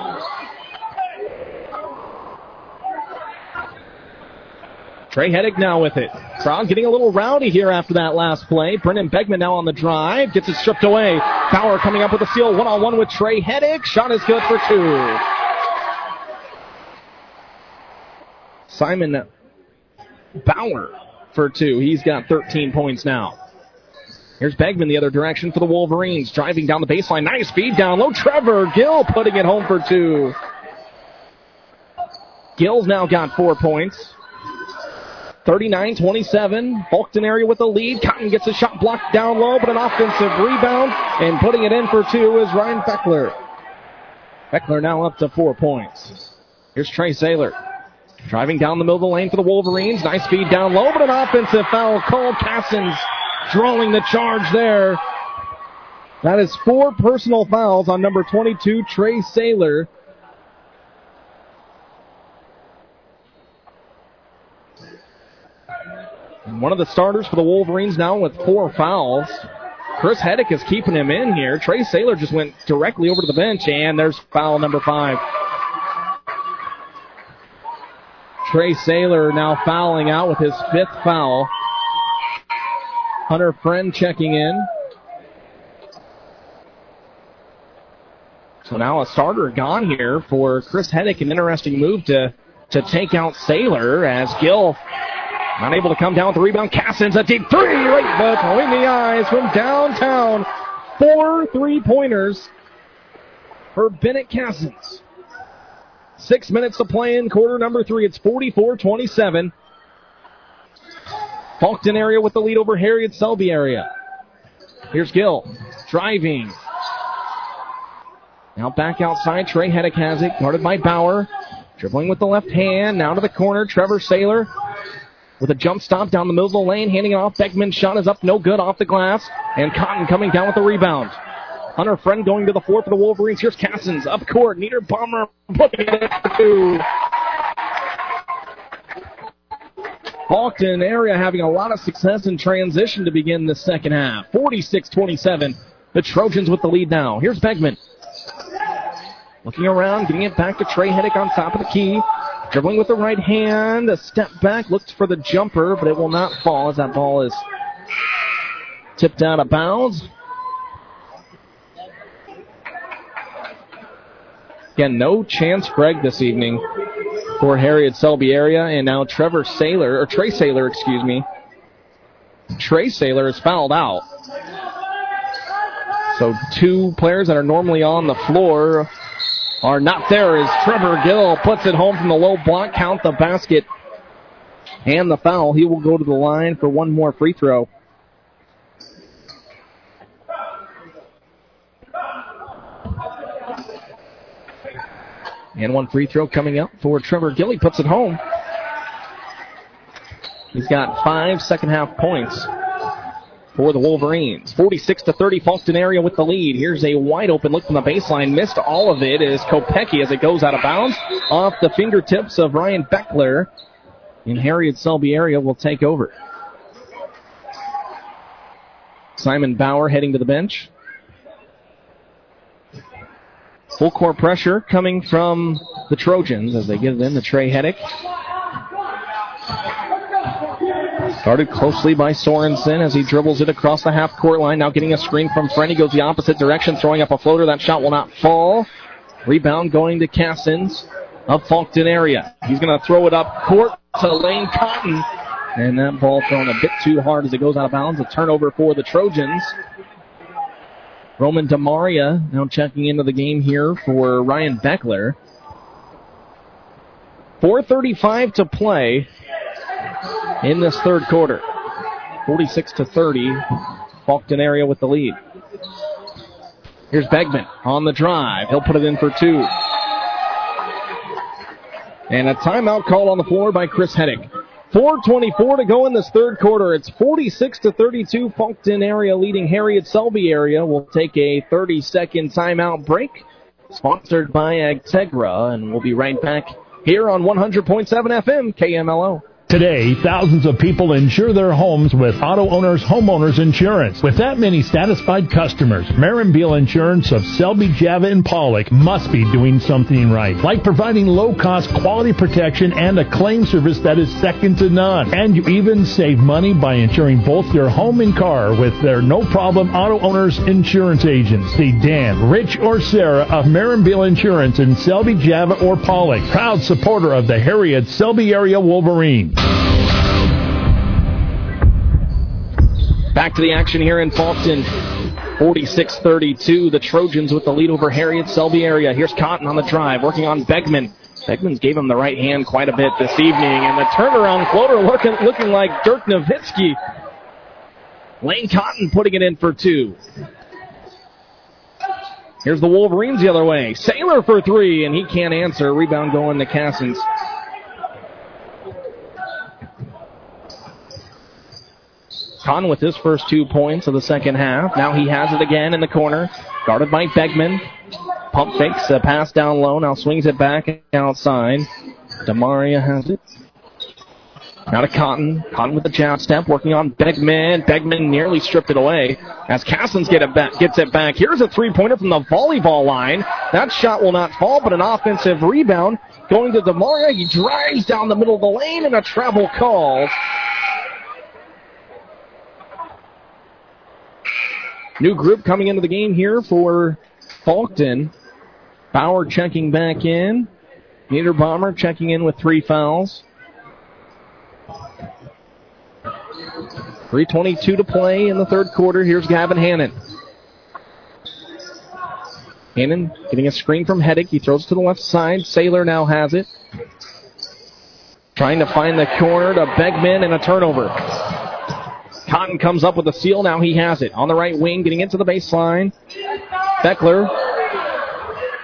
Trey Heddick now with it. Crowd getting a little rowdy here after that last play. Brendan Begman now on the drive. Gets it stripped away. Bauer coming up with a steal. One-on-one with Trey Heddick. Shot is good for two. Simon Bauer for two. He's got thirteen points now. Here's Begman the other direction for the Wolverines. Driving down the baseline. Nice feed down low. Trevor Gill putting it home for two. Gill's now got four points. thirty-nine twenty-seven. Faulkton area with the lead. Cotton gets a shot blocked down low, but an offensive rebound. And putting it in for two is Ryan Beckler. Beckler now up to four points. Here's Trey Saylor. Driving down the middle of the lane for the Wolverines. Nice feed down low, but an offensive foul called. Cassins drawing the charge there. That is four personal fouls on number twenty-two, Trey Saylor. And one of the starters for the Wolverines now with four fouls. Chris Heddick is keeping him in here. Trey Saylor just went directly over to the bench, and there's foul number five. Trey Saylor now fouling out with his fifth foul. Hunter Friend checking in. So now a starter gone here for Chris Heddick. An interesting move to, to take out Saylor as Gill not able to come down with the rebound. Cassins a deep three right between the eyes from downtown. Four three-pointers for Bennett Cassins. Six minutes to play in quarter number three. It's forty-four twenty-seven. Faulkton area with the lead over Harriet Selby area. Here's Gill driving. Now back outside. Trey Hedrick has it. Guarded by Bauer. Dribbling with the left hand. Now to the corner. Trevor Saylor with a jump stop down the middle of the lane. Handing it off. Beckman's shot is up. No good off the glass. And Cotton coming down with the rebound. Hunter Friend going to the floor for the Wolverines. Here's Cassins up court. Niederbaumer putting it through. Faulkton area having a lot of success in transition to begin the second half. forty-six twenty-seven. The Trojans with the lead now. Here's Beckman. Looking around, getting it back to Trey Hedrick on top of the key. Dribbling with the right hand. A step back. Looks for the jumper, but it will not fall as that ball is tipped out of bounds. Again, no chance Greg this evening for Harriet Selby area. And now Trevor Saylor, or Trey Saylor, excuse me. Trey Saylor is fouled out. So two players that are normally on the floor are not there as Trevor Gill puts it home from the low block. Count the basket and the foul. He will go to the line for one more free throw. And one free throw coming up for Trevor Gill. He puts it home. He's got five second half points for the Wolverines. forty-six to thirty, Faulkton area with the lead. Here's a wide open look from the baseline. Missed all of it is Kopecky as it goes out of bounds off the fingertips of Ryan Beckler. And Harriet Selby area will take over. Simon Bauer heading to the bench. Full court pressure coming from the Trojans as they get it in to Trey Hedrick. Guarded closely by Sorensen as he dribbles it across the half-court line. Now getting a screen from Friend. He goes the opposite direction, throwing up a floater. That shot will not fall. Rebound going to Cassins of Faulkton area. He's going to throw it up court to Lane Cotton. And that ball thrown a bit too hard as it goes out of bounds. A turnover for the Trojans. Roman DeMaria now checking into the game here for Ryan Beckler. four thirty-five to play in this third quarter. forty-six to thirty. Faulkton area with the lead. Here's Beckman on the drive. He'll put it in for two. And a timeout called on the floor by Chris Hedrick. four twenty-four to go in this third quarter. It's forty-six to thirty-two. Faulkton area leading Harriet Selby area. We'll take a thirty-second timeout break. Sponsored by Agtegra. And we'll be right back here on one hundred point seven F M K M L O. Today, thousands of people insure their homes with Auto Owners Homeowners Insurance. With that many satisfied customers, Marinville Insurance of Selby, Java, and Pollock must be doing something right, like providing low-cost quality protection and a claim service that is second to none. And you even save money by insuring both your home and car with their no-problem Auto Owners Insurance agents. See Dan, Rich, or Sarah of Marinville Insurance in Selby, Java, or Pollock. Proud supporter of the Harriet Selby area Wolverines. Back to the action here in Faulkton. forty-six thirty-two. The Trojans with the lead over Harriet Selby area. Here's Cotton on the drive, working on Beckman. Beckman's gave him the right hand quite a bit this evening. And the turnaround floater looking, looking like Dirk Nowitzki. Lane Cotton putting it in for two. Here's the Wolverines the other way. Saylor for three, and he can't answer. Rebound going to Cassins. Cotton with his first two points of the second half. Now he has it again in the corner. Guarded by Beckman. Pump fakes a pass down low. Now swings it back outside. DeMaria has it. Now to Cotton. Cotton with the jab step. Working on Beckman. Beckman nearly stripped it away as Cassins get it back, gets it back. Here's a three-pointer from the volleyball line. That shot will not fall, but an offensive rebound going to DeMaria. He drives down the middle of the lane and a travel call. New group coming into the game here for Faulkton. Bauer checking back in. Niederbaumer checking in with three fouls. three twenty-two to play in the third quarter. Here's Gavin Hannon. Hannon getting a screen from Hedrick. He throws to the left side. Saylor now has it. Trying to find the corner to Beckman and a turnover. Cotton comes up with a steal. Now he has it. On the right wing, getting into the baseline. Beckler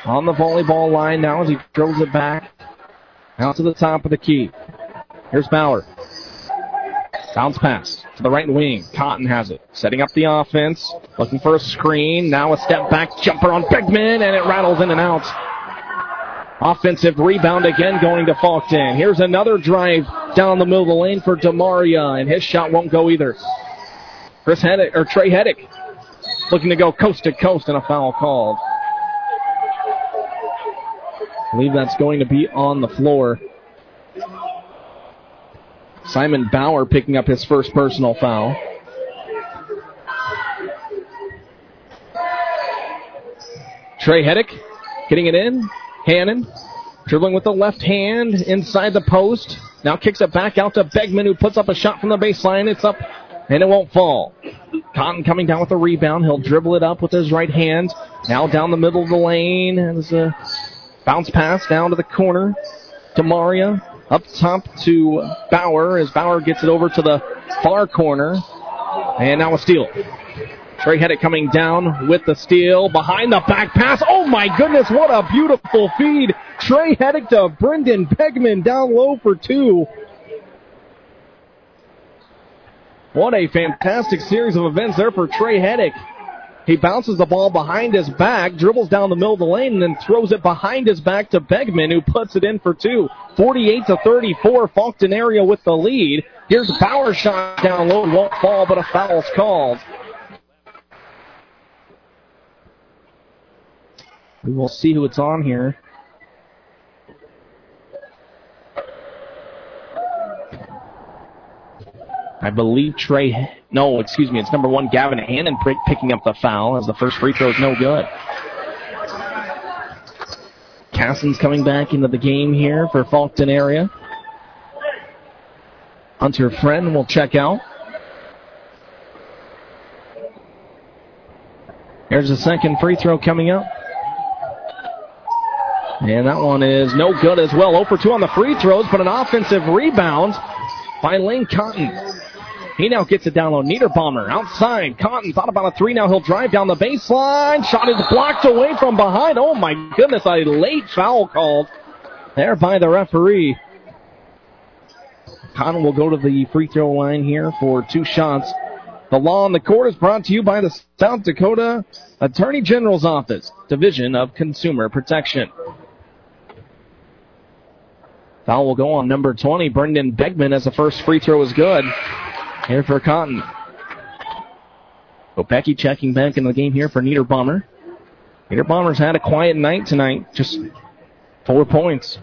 on the volleyball line now as he throws it back out to the top of the key. Here's Bauer. Bounce pass to the right wing. Cotton has it. Setting up the offense. Looking for a screen. Now a step back jumper on Beckman, and it rattles in and out. Offensive rebound again going to Faulkton. Here's another drive down the middle of the lane for DeMaria, and his shot won't go either. Chris Heddick, or Trey Heddick, looking to go coast to coast, and a foul called. I believe that's going to be on the floor. Simon Bauer picking up his first personal foul. Trey Heddick getting it in. Hannon dribbling with the left hand inside the post. Now kicks it back out to Begman, who puts up a shot from the baseline. It's up, and it won't fall. Cotton coming down with the rebound. He'll dribble it up with his right hand. Now down the middle of the lane. There's a bounce pass down to the corner to Maria. Up top to Bauer as Bauer gets it over to the far corner. And now a steal. Trey Heddick coming down with the steal. Behind the back pass. Oh my goodness, what a beautiful feed. Trey Heddick to Brendan Begman down low for two. What a fantastic series of events there for Trey Heddick. He bounces the ball behind his back, dribbles down the middle of the lane, and then throws it behind his back to Begman, who puts it in for two. forty-eight to thirty-four, Faulkton area with the lead. Here's Bauer's shot down low, won't fall, but a foul's called. We will see who it's on here. I believe Trey, no, excuse me, it's number one, Gavin Hannon picking up the foul as the first free throw is no good. Caston's coming back into the game here for Faulkton area. Hunter Friend will check out. Here's the second free throw coming up. And that one is no good as well. zero for two on the free throws, but an offensive rebound by Lane Cotton. He now gets it down low. Niederbaumer outside. Cotton thought about a three. Now he'll drive down the baseline. Shot is blocked away from behind. Oh my goodness, a late foul called there by the referee. Cotton will go to the free throw line here for two shots. The Law on the Court is brought to you by the South Dakota Attorney General's Office, Division of Consumer Protection. Foul will go on number twenty, Brendan Begman, as the first free throw is good. Here for Cotton. Opecki checking back in the game here for Niederbaumer. Niederbaumer's had a quiet night tonight. Just four points.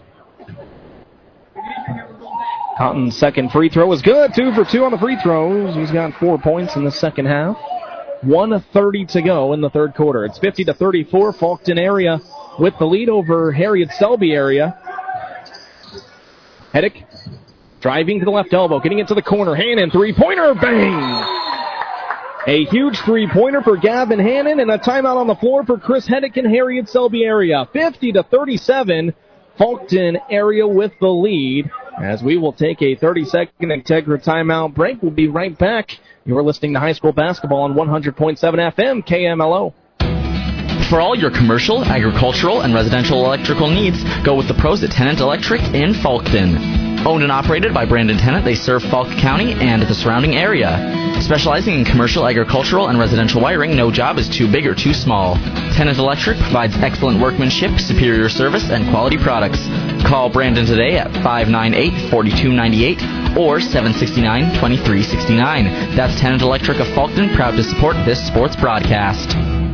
Cotton's second free throw is good. Two for two on the free throws. He's got four points in the second half. one thirty to go in the third quarter. It's fifty to thirty-four. Faulkton area with the lead over Harriet Selby area. Heddick driving to the left elbow, getting it to the corner. Hannon, three-pointer, bang! A huge three-pointer for Gavin Hannon, and a timeout on the floor for Chris Heddick in Harriet Selby area. fifty to thirty-seven, Faulkton area with the lead. As we will take a thirty-second Integra timeout break, we'll be right back. You're listening to high school basketball on one hundred point seven F M, K M L O. For all your commercial, agricultural, and residential electrical needs, go with the pros at Tennant Electric in Faulkton. Owned and operated by Brandon Tennant, they serve Falk County and the surrounding area. Specializing in commercial, agricultural, and residential wiring, no job is too big or too small. Tennant Electric provides excellent workmanship, superior service, and quality products. Call Brandon today at five nine eight, four two nine eight or seven six nine, two three six nine. That's Tennant Electric of Faulkton, proud to support this sports broadcast.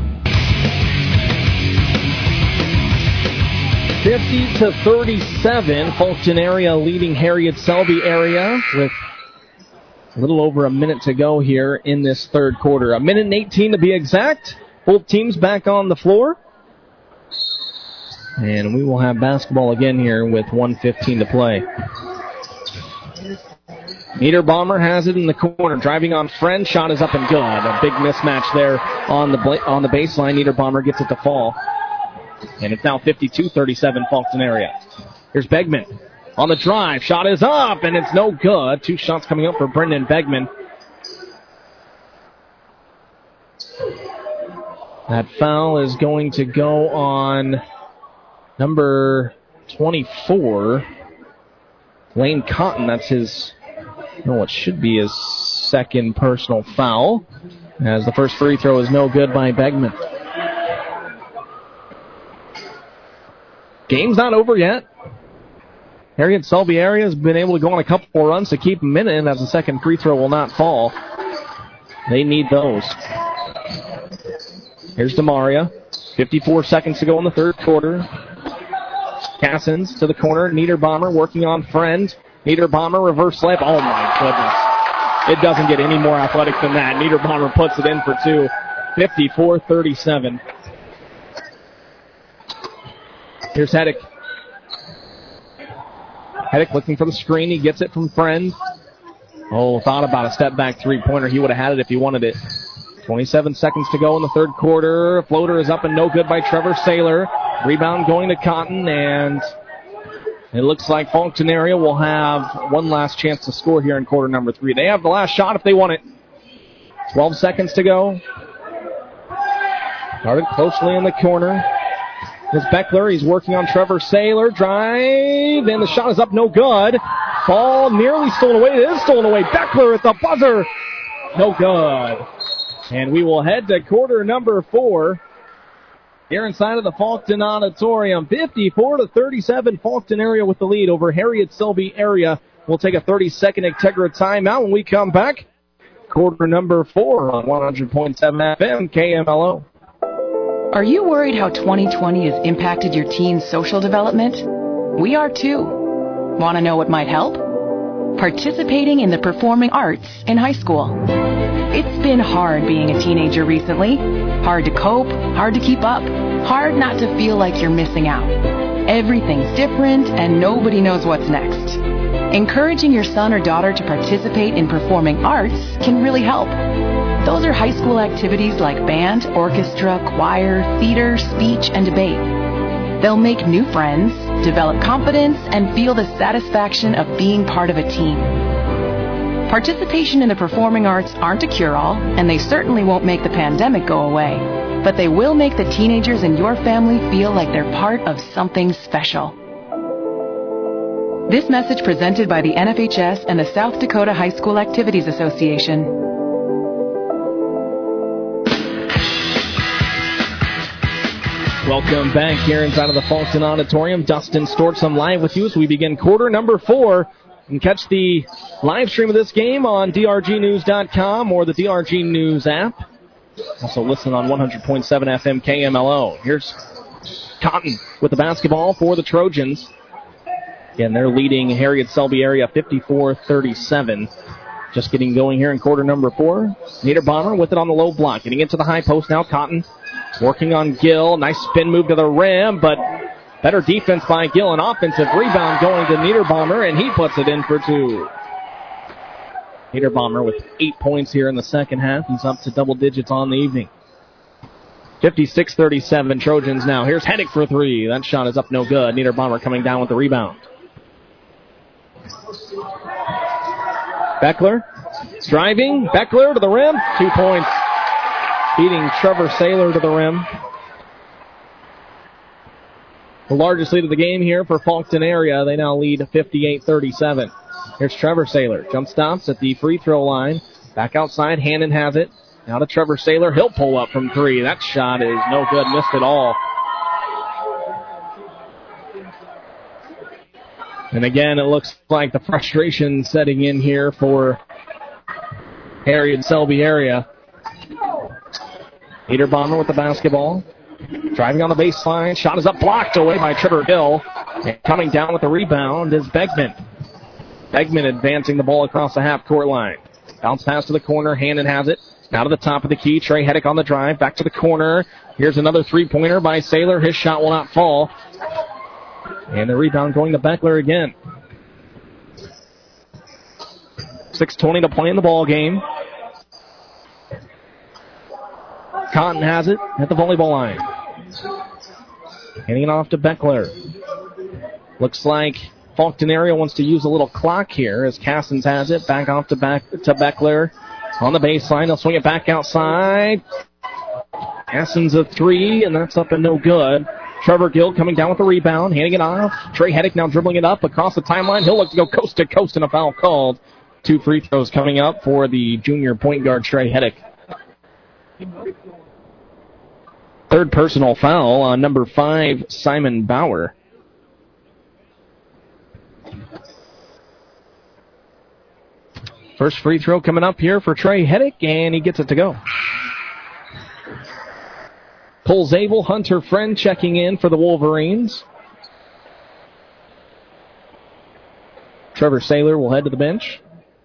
fifty to thirty-seven, Faulkton area leading Harriet Selby area with a little over a minute to go here in this third quarter. A minute and eighteen to be exact. Both teams back on the floor. And we will have basketball again here with one fifteen to play. Niederbaumer has it in the corner, driving on Friend. Shot is up and good. A big mismatch there on the on the baseline. Niederbaumer gets it to fall. And it's now fifty-two thirty-seven Faulkton area. Here's Begman on the drive. Shot is up, and it's no good. Two shots coming up for Brendan Begman. That foul is going to go on number twenty-four, Lane Cotton. That's his, no, it should be his second personal foul, as the first free throw is no good by Begman. Game's not over yet. Harriet Selby area has been able to go on a couple more runs to keep them in it, as the second free throw will not fall. They need those. Here's DeMaria. fifty-four seconds to go in the third quarter. Cassins to the corner. Niederbaumer working on Friend. Niederbaumer reverse layup. Oh my goodness. It doesn't get any more athletic than that. Niederbaumer puts it in for two. fifty-four thirty-seven. Here's Heddick. Heddick looking for the screen. He gets it from Friend. Oh, thought about a step back three-pointer. He would have had it if he wanted it. twenty-seven seconds to go in the third quarter. Floater is up and no good by Trevor Saylor. Rebound going to Cotton, and it looks like Fulton area will have one last chance to score here in quarter number three. They have the last shot if they want it. twelve seconds to go. Guarded closely in the corner. Here's Beckler. He's working on Trevor Saylor. Drive, and the shot is up, no good. Ball nearly stolen away. It is stolen away. Beckler at the buzzer. No good. And we will head to quarter number four here inside of the Faulkton Auditorium. fifty-four to thirty-seven. Faulkton area with the lead over Harriet Selby area. We'll take a thirty-second Integra timeout when we come back. Quarter number four on one hundred point seven F M K M L O. Are you worried how twenty twenty has impacted your teen's social development? We are too. Want to know what might help? Participating in the performing arts in high school. It's been hard being a teenager recently. Hard to cope, hard to keep up, hard not to feel like you're missing out. Everything's different and nobody knows what's next. Encouraging your son or daughter to participate in performing arts can really help. Those are high school activities like band, orchestra, choir, theater, speech, and debate. They'll make new friends, develop confidence, and feel the satisfaction of being part of a team. Participation in the performing arts aren't a cure-all, and they certainly won't make the pandemic go away, but they will make the teenagers in your family feel like they're part of something special. This message presented by the N F H S and the South Dakota High School Activities Association. Welcome back here inside of the Fulton Auditorium. Dustin Stortzum live with you as we begin quarter number four. You can catch the live stream of this game on D R G news dot com or the D R G News app. Also listen on one hundred point seven F M K M L O. Here's Cotton with the basketball for the Trojans. Again, they're leading Harriet Selby area fifty-four thirty-seven. Just getting going here in quarter number four. Niederbaumer with it on the low block. Getting into the high post now. Cotton working on Gill. Nice spin move to the rim, but better defense by Gill. An offensive rebound going to Niederbaumer, and he puts it in for two. Niederbaumer with eight points here in the second half. He's up to double digits on the evening. fifty-six thirty-seven Trojans now. Here's Heddick for three. That shot is up no good. Niederbaumer coming down with the rebound. Beckler driving. Beckler to the rim. Two points. Beating Trevor Saylor to the rim. The largest lead of the game here for Fulton area. They now lead fifty-eight thirty-seven. Here's Trevor Saylor. Jump stops at the free throw line. Back outside. Hannon has it. Now to Trevor Saylor. He'll pull up from three. That shot is no good. Missed it all. And again, it looks like the frustration setting in here for Harriet Selby area. Niederbaumer with the basketball. Driving on the baseline. Shot is up, blocked away by Trevor Hill. And coming down with the rebound is Begman. Begman advancing the ball across the half-court line. Bounce pass to the corner. Hannon has it. Now to the top of the key. Trey Heddick on the drive. Back to the corner. Here's another three-pointer by Saylor. His shot will not fall. And the rebound going to Beckler again. six twenty to play in the ball game. Cotton has it at the volleyball line. Handing it off to Beckler. Looks like Fulton area wants to use a little clock here as Cassins has it. Back off to back to Beckler on the baseline. They'll swing it back outside. Cassins a three, and that's up and no good. Trevor Gill coming down with the rebound, handing it off. Trey Heddick now dribbling it up across the timeline. He'll look to go coast to coast, and a foul called. Two free throws coming up for the junior point guard, Trey Heddick. Third personal foul on number five, Simon Bauer. First free throw coming up here for Trey Heddick, and he gets it to go. Cole Zabel, Hunter Friend checking in for the Wolverines. Trevor Saylor will head to the bench.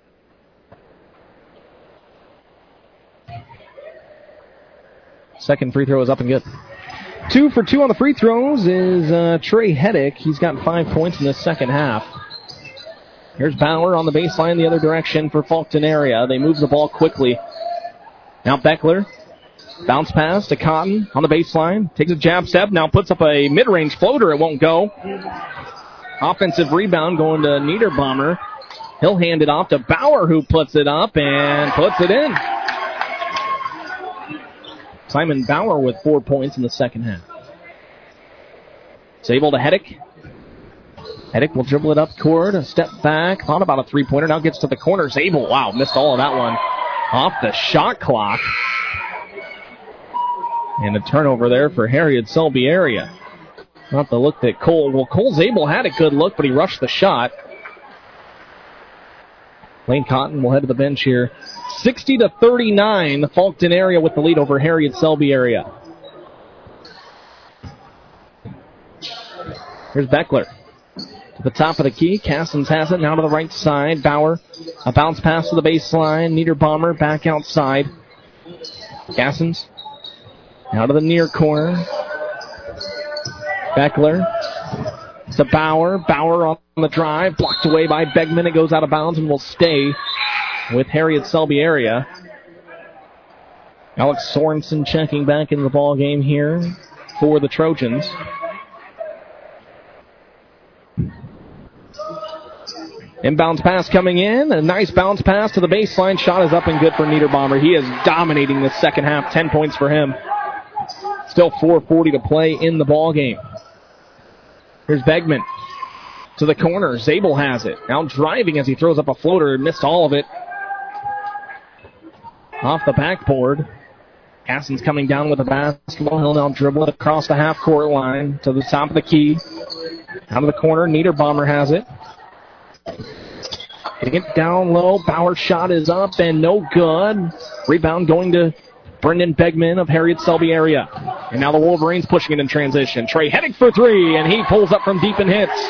Second free throw is up and good. Two for two on the free throws is uh, Trey Heddick. He's got five points in the second half. Here's Bauer on the baseline the other direction for Faulkton area. They move the ball quickly. Now Beckler. Bounce pass to Cotton on the baseline. Takes a jab step. Now puts up a mid-range floater. It won't go. Offensive rebound going to Niederbaumer. He'll hand it off to Bauer, who puts it up and puts it in. Simon Bauer with four points in the second half. Zabel to Heddick. Heddick will dribble it up court. A step back. Thought about a three-pointer. Now gets to the corner. Zabel, wow, missed all of that one. Off the shot clock. And a turnover there for Harriet Selby area. Not the look that Cole... Well, Cole Zabel had a good look, but he rushed the shot. Lane Cotton will head to the bench here. sixty to thirty-nine, the Faulkton area with the lead over Harriet Selby area. Here's Beckler. To the top of the key. Cassins has it. Now to the right side. Bauer. A bounce pass to the baseline. Niederbaumer back outside. Cassins. Now to the near corner. Beckler. To Bauer. Bauer on the drive. Blocked away by Begman. It goes out of bounds and will stay with Harriet Selby area. Alex Sorensen checking back into the ball game here for the Trojans. Inbounds pass coming in. A nice bounce pass to the baseline. Shot is up and good for Niederbaumer. He is dominating the second half. Ten points for him. Still four forty to play in the ball game. Here's Begman to the corner. Zabel has it. Now driving as he throws up a floater. Missed all of it. Off the backboard. Cassins coming down with the basketball. He'll now dribble it across the half-court line to the top of the key. Out of the corner. Niederbaumer has it. Getting it down low. Bauer's shot is up and no good. Rebound going to Brendan Begman of Harriet Selby area. And now the Wolverines pushing it in transition. Trey Heddick for three, and he pulls up from deep and hits.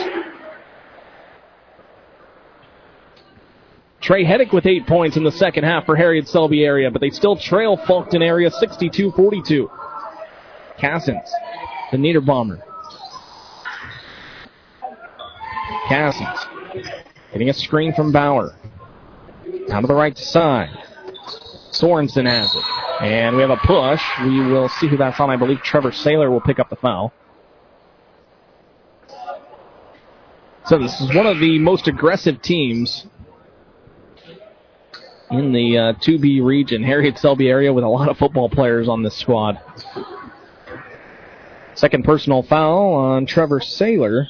Trey Heddick with eight points in the second half for Harriet Selby area, but they still trail Faulkton area sixty-two forty-two. Cassins, the Niederbaumer. Cassins getting a screen from Bauer. Down to the right side. Sorensen has it. And we have a push. We will see who that's on. I believe Trevor Saylor will pick up the foul. So this is one of the most aggressive teams in the uh, two B region. Harriet Selby area with a lot of football players on this squad. Second personal foul on Trevor Saylor.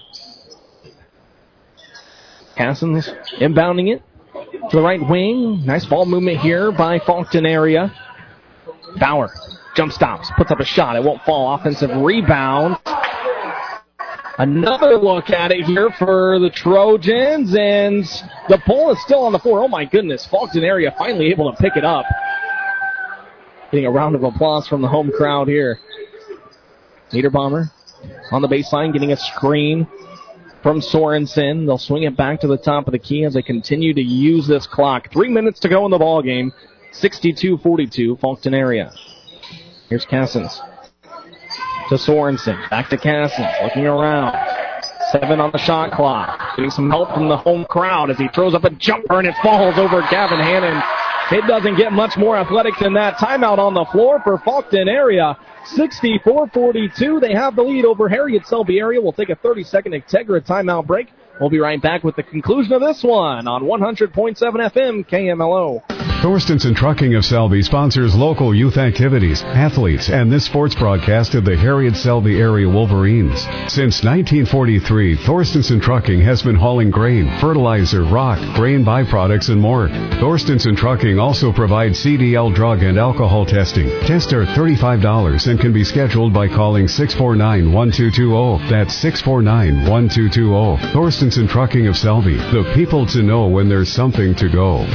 Cassins inbounding it to the right wing. Nice ball movement here by Faulkton area. Bauer jump stops, puts up a shot. It won't fall. Offensive rebound. Another look at it here for the Trojans, and the ball is still on the floor. Oh my goodness, Faulkton area finally able to pick it up. Getting a round of applause from the home crowd here. Niederbaumer on the baseline, getting a screen from Sorensen. They'll swing it back to the top of the key as they continue to use this clock. Three minutes to go in the ball game. sixty-two forty-two, Faulkton area. Here's Cassins to Sorensen. Back to Cassins, looking around. Seven on the shot clock. Getting some help from the home crowd as he throws up a jumper and it falls over Gavin Hannon. It doesn't get much more athletic than that. Timeout on the floor for Faulkton area. sixty-four forty-two. They have the lead over Harriet Selby area. We'll take a thirty-second Integra timeout break. We'll be right back with the conclusion of this one on one hundred point seven F M K M L O. Thorstenson Trucking of Selby sponsors local youth activities, athletes, and this sports broadcast of the Harriet Selby area Wolverines. Since nineteen forty-three, Thorstenson Trucking has been hauling grain, fertilizer, rock, grain byproducts, and more. Thorstenson Trucking also provides C D L drug and alcohol testing. Tests are thirty-five dollars and can be scheduled by calling six four nine, one two two zero. That's six four nine, one two two zero. Thorstenson Trucking of Selby, the people to know when there's something to go.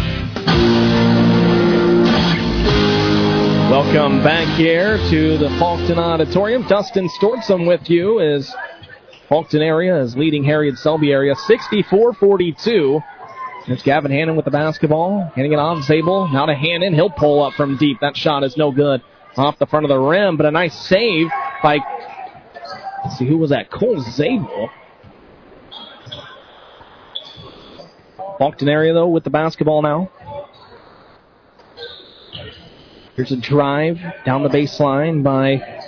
Welcome back here to the Faulkton Auditorium. Dustin Stortsom with you as Faulkton area is leading Harriet Selby area sixty-four forty-two. It's Gavin Hannon with the basketball, handing it on. Zabel now to Hannon. He'll pull up from deep. That shot is no good off the front of the rim, but a nice save by, let's see, who was that? Cole Zabel. Faulkton area, though, with the basketball now. Here's a drive down the baseline by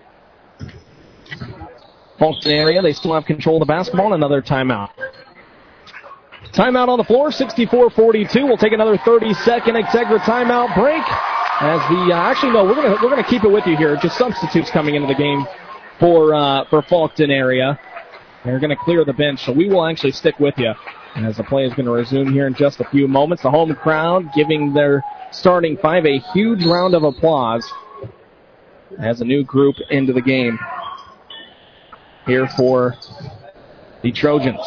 Faulkton area. They still have control of the basketball, and another timeout. Timeout on the floor, sixty-four forty-two. We'll take another thirty-second Exegra timeout break. As the uh, actually no, we're gonna we're gonna keep it with you here. Just substitutes coming into the game for uh, for Faulkton area. They're gonna clear the bench, so we will actually stick with you as the play is going to resume here in just a few moments. The home crowd giving their starting five a huge round of applause as a new group into the game here for the Trojans.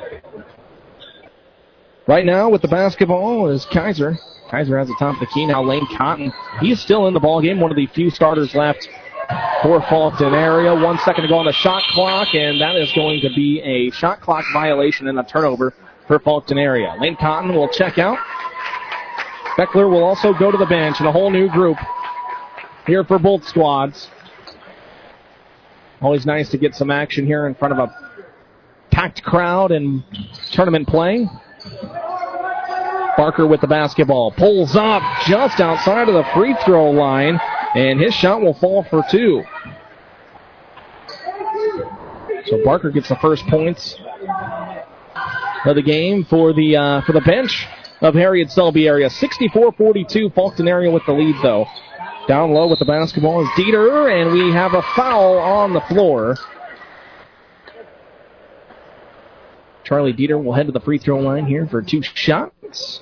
Right now with the basketball is Kaiser. Kaiser has the top of the key. Now Lane Cotton. He's still in the ball game. One of the few starters left for Faulkton area. One second to go on the shot clock, and that is going to be a shot clock violation and a turnover for Faulkton area. Lane Cotton will check out. Beckler will also go to the bench, and a whole new group here for both squads. Always nice to get some action here in front of a packed crowd and tournament play. Barker with the basketball. Pulls up just outside of the free throw line, and his shot will fall for two. So Barker gets the first points of the game for the uh, for the bench of Harriet Selby area. sixty-four forty-two, Faulkton area with the lead, though. Down low with the basketball is Dieter, and we have a foul on the floor. Charlie Dieter will head to the free throw line here for two shots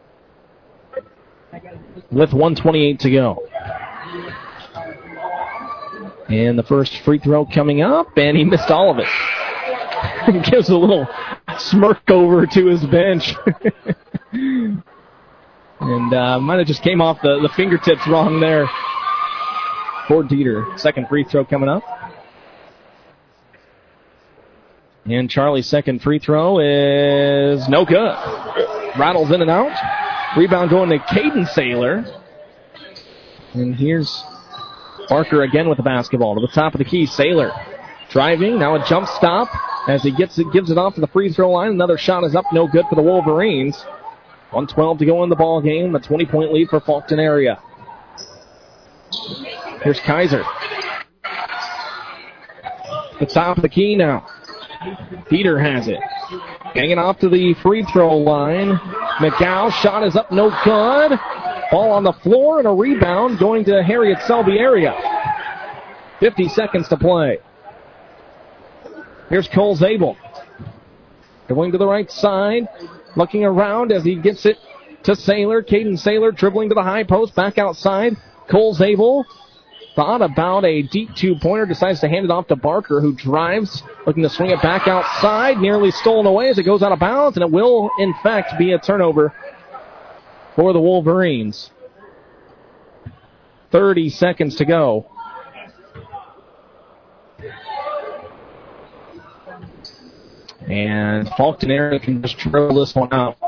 with one twenty-eight to go. And the first free throw coming up, and he missed all of it. He gives a little smirk over to his bench. And uh, might have just came off the, the fingertips wrong there for Dieter. Second free throw coming up. And Charlie's second free throw is no good. Rattles in and out. Rebound going to Caden Saylor. And here's Barker again with the basketball to the top of the key. Saylor driving. Now a jump stop as he gets it, gives it off to the free throw line. Another shot is up, no good for the Wolverines. one twelve to go in the ball game. A twenty-point lead for Faulkton area. Here's Kaiser. The top of the key now. Peter has it. Hanging off to the free throw line. McGow, shot is up, no good. Ball on the floor and a rebound going to Harriet Selby area. fifty seconds to play. Here's Cole Zabel. Going to the right side. Looking around as he gets it to Saylor. Caden Saylor dribbling to the high post. Back outside. Cole Zabel thought about a deep two-pointer. Decides to hand it off to Barker, who drives. Looking to swing it back outside. Nearly stolen away as it goes out of bounds. And it will, in fact, be a turnover for the Wolverines. thirty seconds to go. And Faulkton area can just dribble this one out.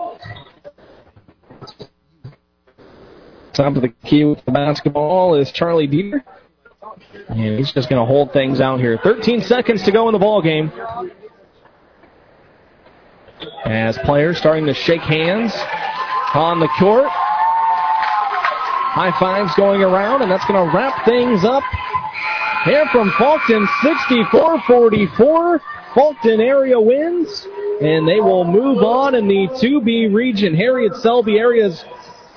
Top of the key with the basketball is Charlie Dieter. And he's just going to hold things out here. thirteen seconds to go in the ball game. As players starting to shake hands on the court. High fives going around, and that's going to wrap things up here from Faulkton. sixty-four forty-four. Faulkton area wins, and they will move on in the two B region. Harriet Selby area's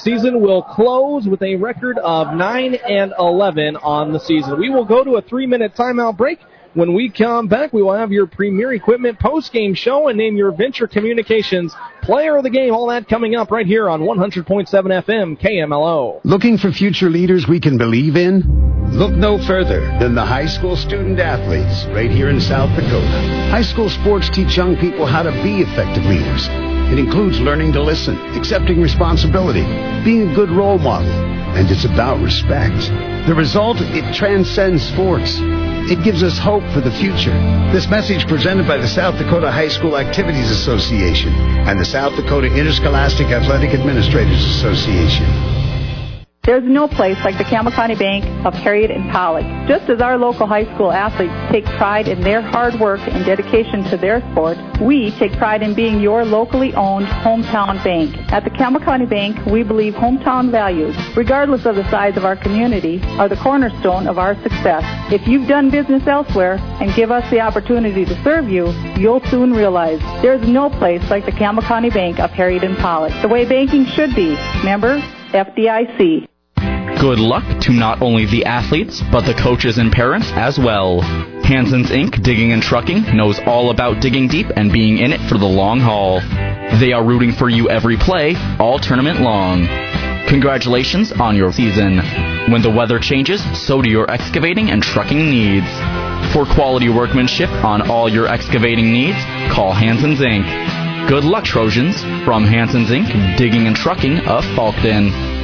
season will close with a record of nine and eleven on the season. We will go to a three-minute timeout break. When we come back, we will have your Premier Equipment post-game show and name your Venture Communications Player of the Game. All that coming up right here on one hundred point seven F M K M L O. Looking for future leaders we can believe in? Look no further than the high school student athletes right here in South Dakota. High school sports teach young people how to be effective leaders. It includes learning to listen, accepting responsibility, being a good role model, and it's about respect. The result, it transcends sports. It gives us hope for the future. This message presented by the South Dakota High School Activities Association and the South Dakota Interscholastic Athletic Administrators Association. There's no place like the Campbell County Bank of Harriet and Pollock. Just as our local high school athletes take pride in their hard work and dedication to their sport, we take pride in being your locally owned hometown bank. At the Campbell County Bank, we believe hometown values, regardless of the size of our community, are the cornerstone of our success. If you've done business elsewhere and give us the opportunity to serve you, you'll soon realize there's no place like the Campbell County Bank of Harriet and Pollock. The way banking should be. Member F D I C. Good luck to not only the athletes, but the coaches and parents as well. Hanson's Incorporated. Digging and Trucking knows all about digging deep and being in it for the long haul. They are rooting for you every play, all tournament long. Congratulations on your season. When the weather changes, so do your excavating and trucking needs. For quality workmanship on all your excavating needs, call Hanson's Incorporated. Good luck, Trojans. From Hanson's Incorporated. Digging and Trucking of Falkton.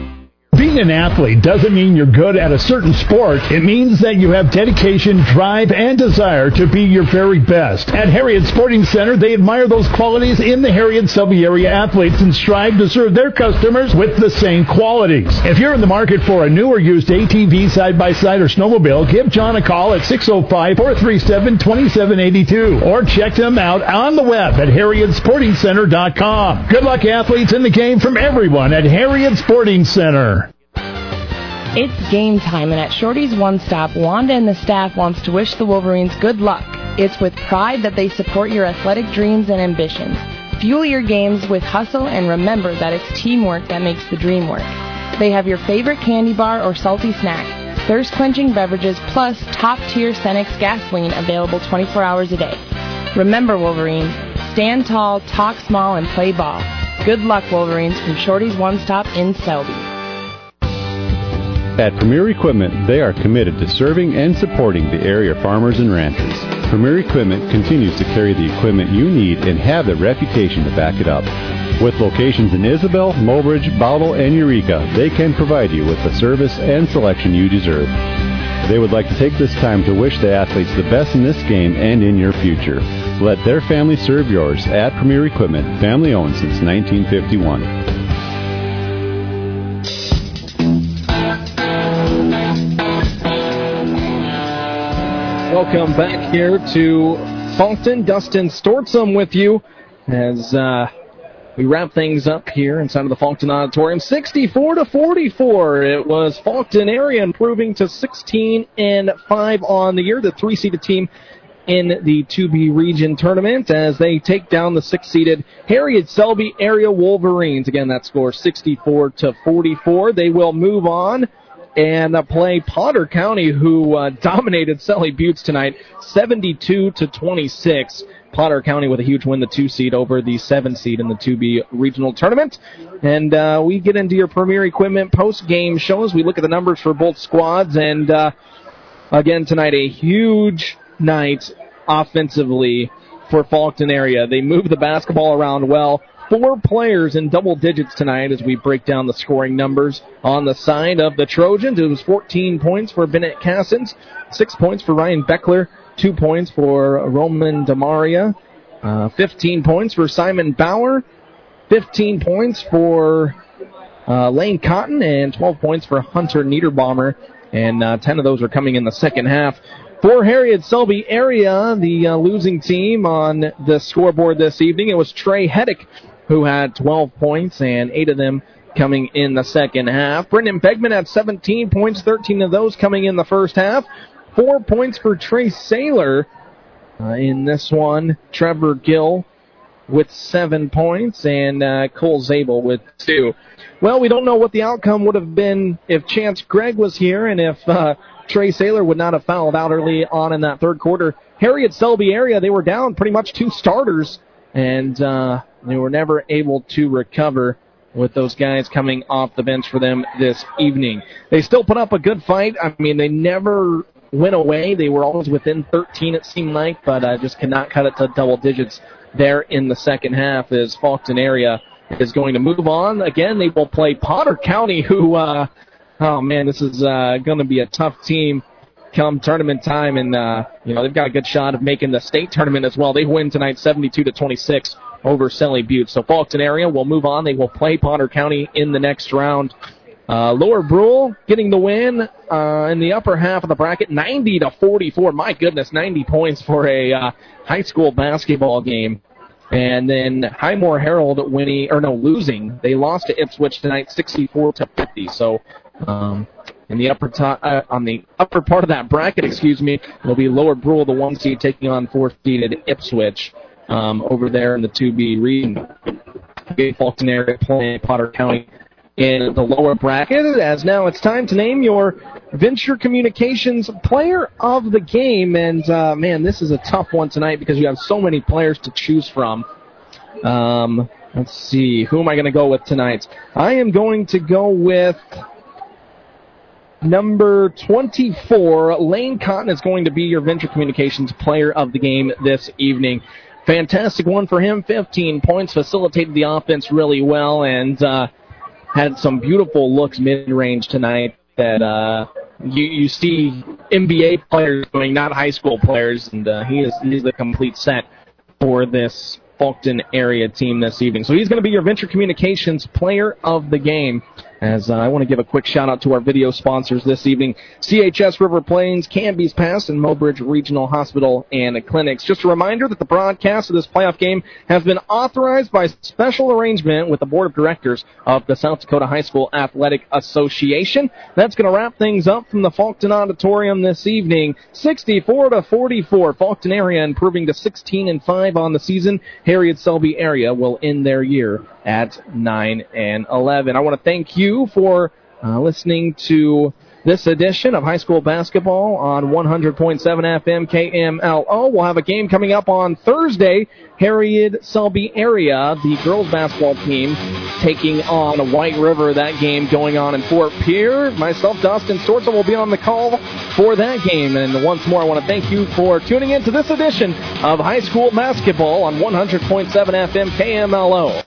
Being an athlete doesn't mean you're good at a certain sport. It means that you have dedication, drive, and desire to be your very best. At Harriet Sporting Center, they admire those qualities in the Harriet-Selby area athletes and strive to serve their customers with the same qualities. If you're in the market for a new or used A T V, side-by-side, or snowmobile, give John a call at six oh five, four three seven, two seven eight two or check them out on the web at harriet sporting center dot com. Good luck, athletes, in the game from everyone at Harriet Sporting Center. It's game time, and at Shorty's One Stop, Wanda and the staff wants to wish the Wolverines good luck. It's with pride that they support your athletic dreams and ambitions. Fuel your games with hustle, and remember that it's teamwork that makes the dream work. They have your favorite candy bar or salty snack, thirst-quenching beverages, plus top-tier Cenex gasoline available twenty-four hours a day. Remember, Wolverines, stand tall, talk small, and play ball. Good luck, Wolverines, from Shorty's One Stop in Selby. At Premier Equipment, they are committed to serving and supporting the area farmers and ranchers. Premier Equipment continues to carry the equipment you need and have the reputation to back it up. With locations in Isabel, Mobridge, Bowdle, and Eureka, they can provide you with the service and selection you deserve. They would like to take this time to wish the athletes the best in this game and in your future. Let their family serve yours at Premier Equipment, family owned since nineteen fifty-one. Welcome back here to Falkton. Dustin Stortzum with you as uh, we wrap things up here inside of the Falkton Auditorium. sixty-four to forty-four. It was Falkton area improving to sixteen and five on the year. The three-seeded team in the two B region tournament as they take down the six-seeded Harriet-Selby area Wolverines. Again, that score sixty-four to forty-four. They will move on and uh, play Potter County, who uh, dominated Selly Buttes tonight, seventy-two to twenty-six. Potter County with a huge win, the two seed over the seven seed in the two B regional tournament. And uh, we get into your Premier Equipment post-game shows. We look at the numbers for both squads, and uh, again tonight a huge night offensively for Falkton area. They move the basketball around well. Four players in double digits tonight as we break down the scoring numbers. On the side of the Trojans, it was fourteen points for Bennett Cassins, six points for Ryan Beckler, two points for Roman Demaria, uh, fifteen points for Simon Bauer, fifteen points for uh, Lane Cotton, and twelve points for Hunter Niederbaumer, and uh, ten of those are coming in the second half. For Harriet-Selby area, the uh, losing team on the scoreboard this evening, it was Trey Heddick, who had twelve points, and eight of them coming in the second half. Brendan Begman had seventeen points, thirteen of those coming in the first half. Four points for Trey Saylor uh, in this one. Trevor Gill with seven points, and uh, Cole Zabel with two. Well, we don't know what the outcome would have been if Chance Gregg was here and if uh, Trey Saylor would not have fouled out early on in that third quarter. Harriet Selby area, they were down pretty much two starters, and uh, they were never able to recover with those guys coming off the bench for them this evening. They still put up a good fight. I mean, they never went away. They were always within thirteen, it seemed like, but uh, just could not cut it to double digits there in the second half as Faulkton area is going to move on. Again, they will play Potter County, who, uh, oh, man, this is uh, going to be a tough team come tournament time, and uh, you know they've got a good shot of making the state tournament as well. They win tonight seventy-two to twenty-six over Selly Butte. So Faulkton area will move on. They will play Potter County in the next round. Uh, Lower Brule getting the win uh, in the upper half of the bracket, ninety to forty-four. My goodness, ninety points for a uh, high school basketball game. And then Highmore Herald winning, or no, losing. They lost to Ipswich tonight, sixty-four to fifty. So um, in the upper to- uh, on the upper part of that bracket, excuse me, will be Lower Brule, the one seed, taking on four-seeded Ipswich um, over there in the two B region. Faulkton area playing Potter County in the lower bracket, as now it's time to name your Venture Communications Player of the Game. And, uh, man, this is a tough one tonight because you have so many players to choose from. Um, let's see. Who am I going to go with tonight? I am going to go with number twenty-four. Lane Cotton is going to be your Venture Communications Player of the Game this evening. Fantastic one for him. fifteen points, facilitated the offense really well, and uh, had some beautiful looks mid-range tonight that uh, you, you see N B A players doing, not high school players, and uh, he is he is the complete set for this Faulkton area team this evening. So he's going to be your Venture Communications Player of the Game. As uh, I want to give a quick shout-out to our video sponsors this evening, C H S River Plains, Canby's Pass, and Mobridge Regional Hospital and Clinics. Just a reminder that the broadcast of this playoff game has been authorized by special arrangement with the Board of Directors of the South Dakota High School Athletic Association. That's going to wrap things up from the Faulkton Auditorium this evening. sixty-four to forty-four, Faulkton area improving to sixteen and five on the season. Harriet Selby area will end their year at nine and eleven. I want to thank you for uh, listening to this edition of high school basketball on one hundred point seven F M K M L O. We'll have a game coming up on Thursday. Harriet Selby area, the girls basketball team, taking on White River. That game going on in Fort Pierre. Myself, Dustin Storza, will be on the call for that game. And once more, I want to thank you for tuning in to this edition of high school basketball on one hundred point seven F M K M L O.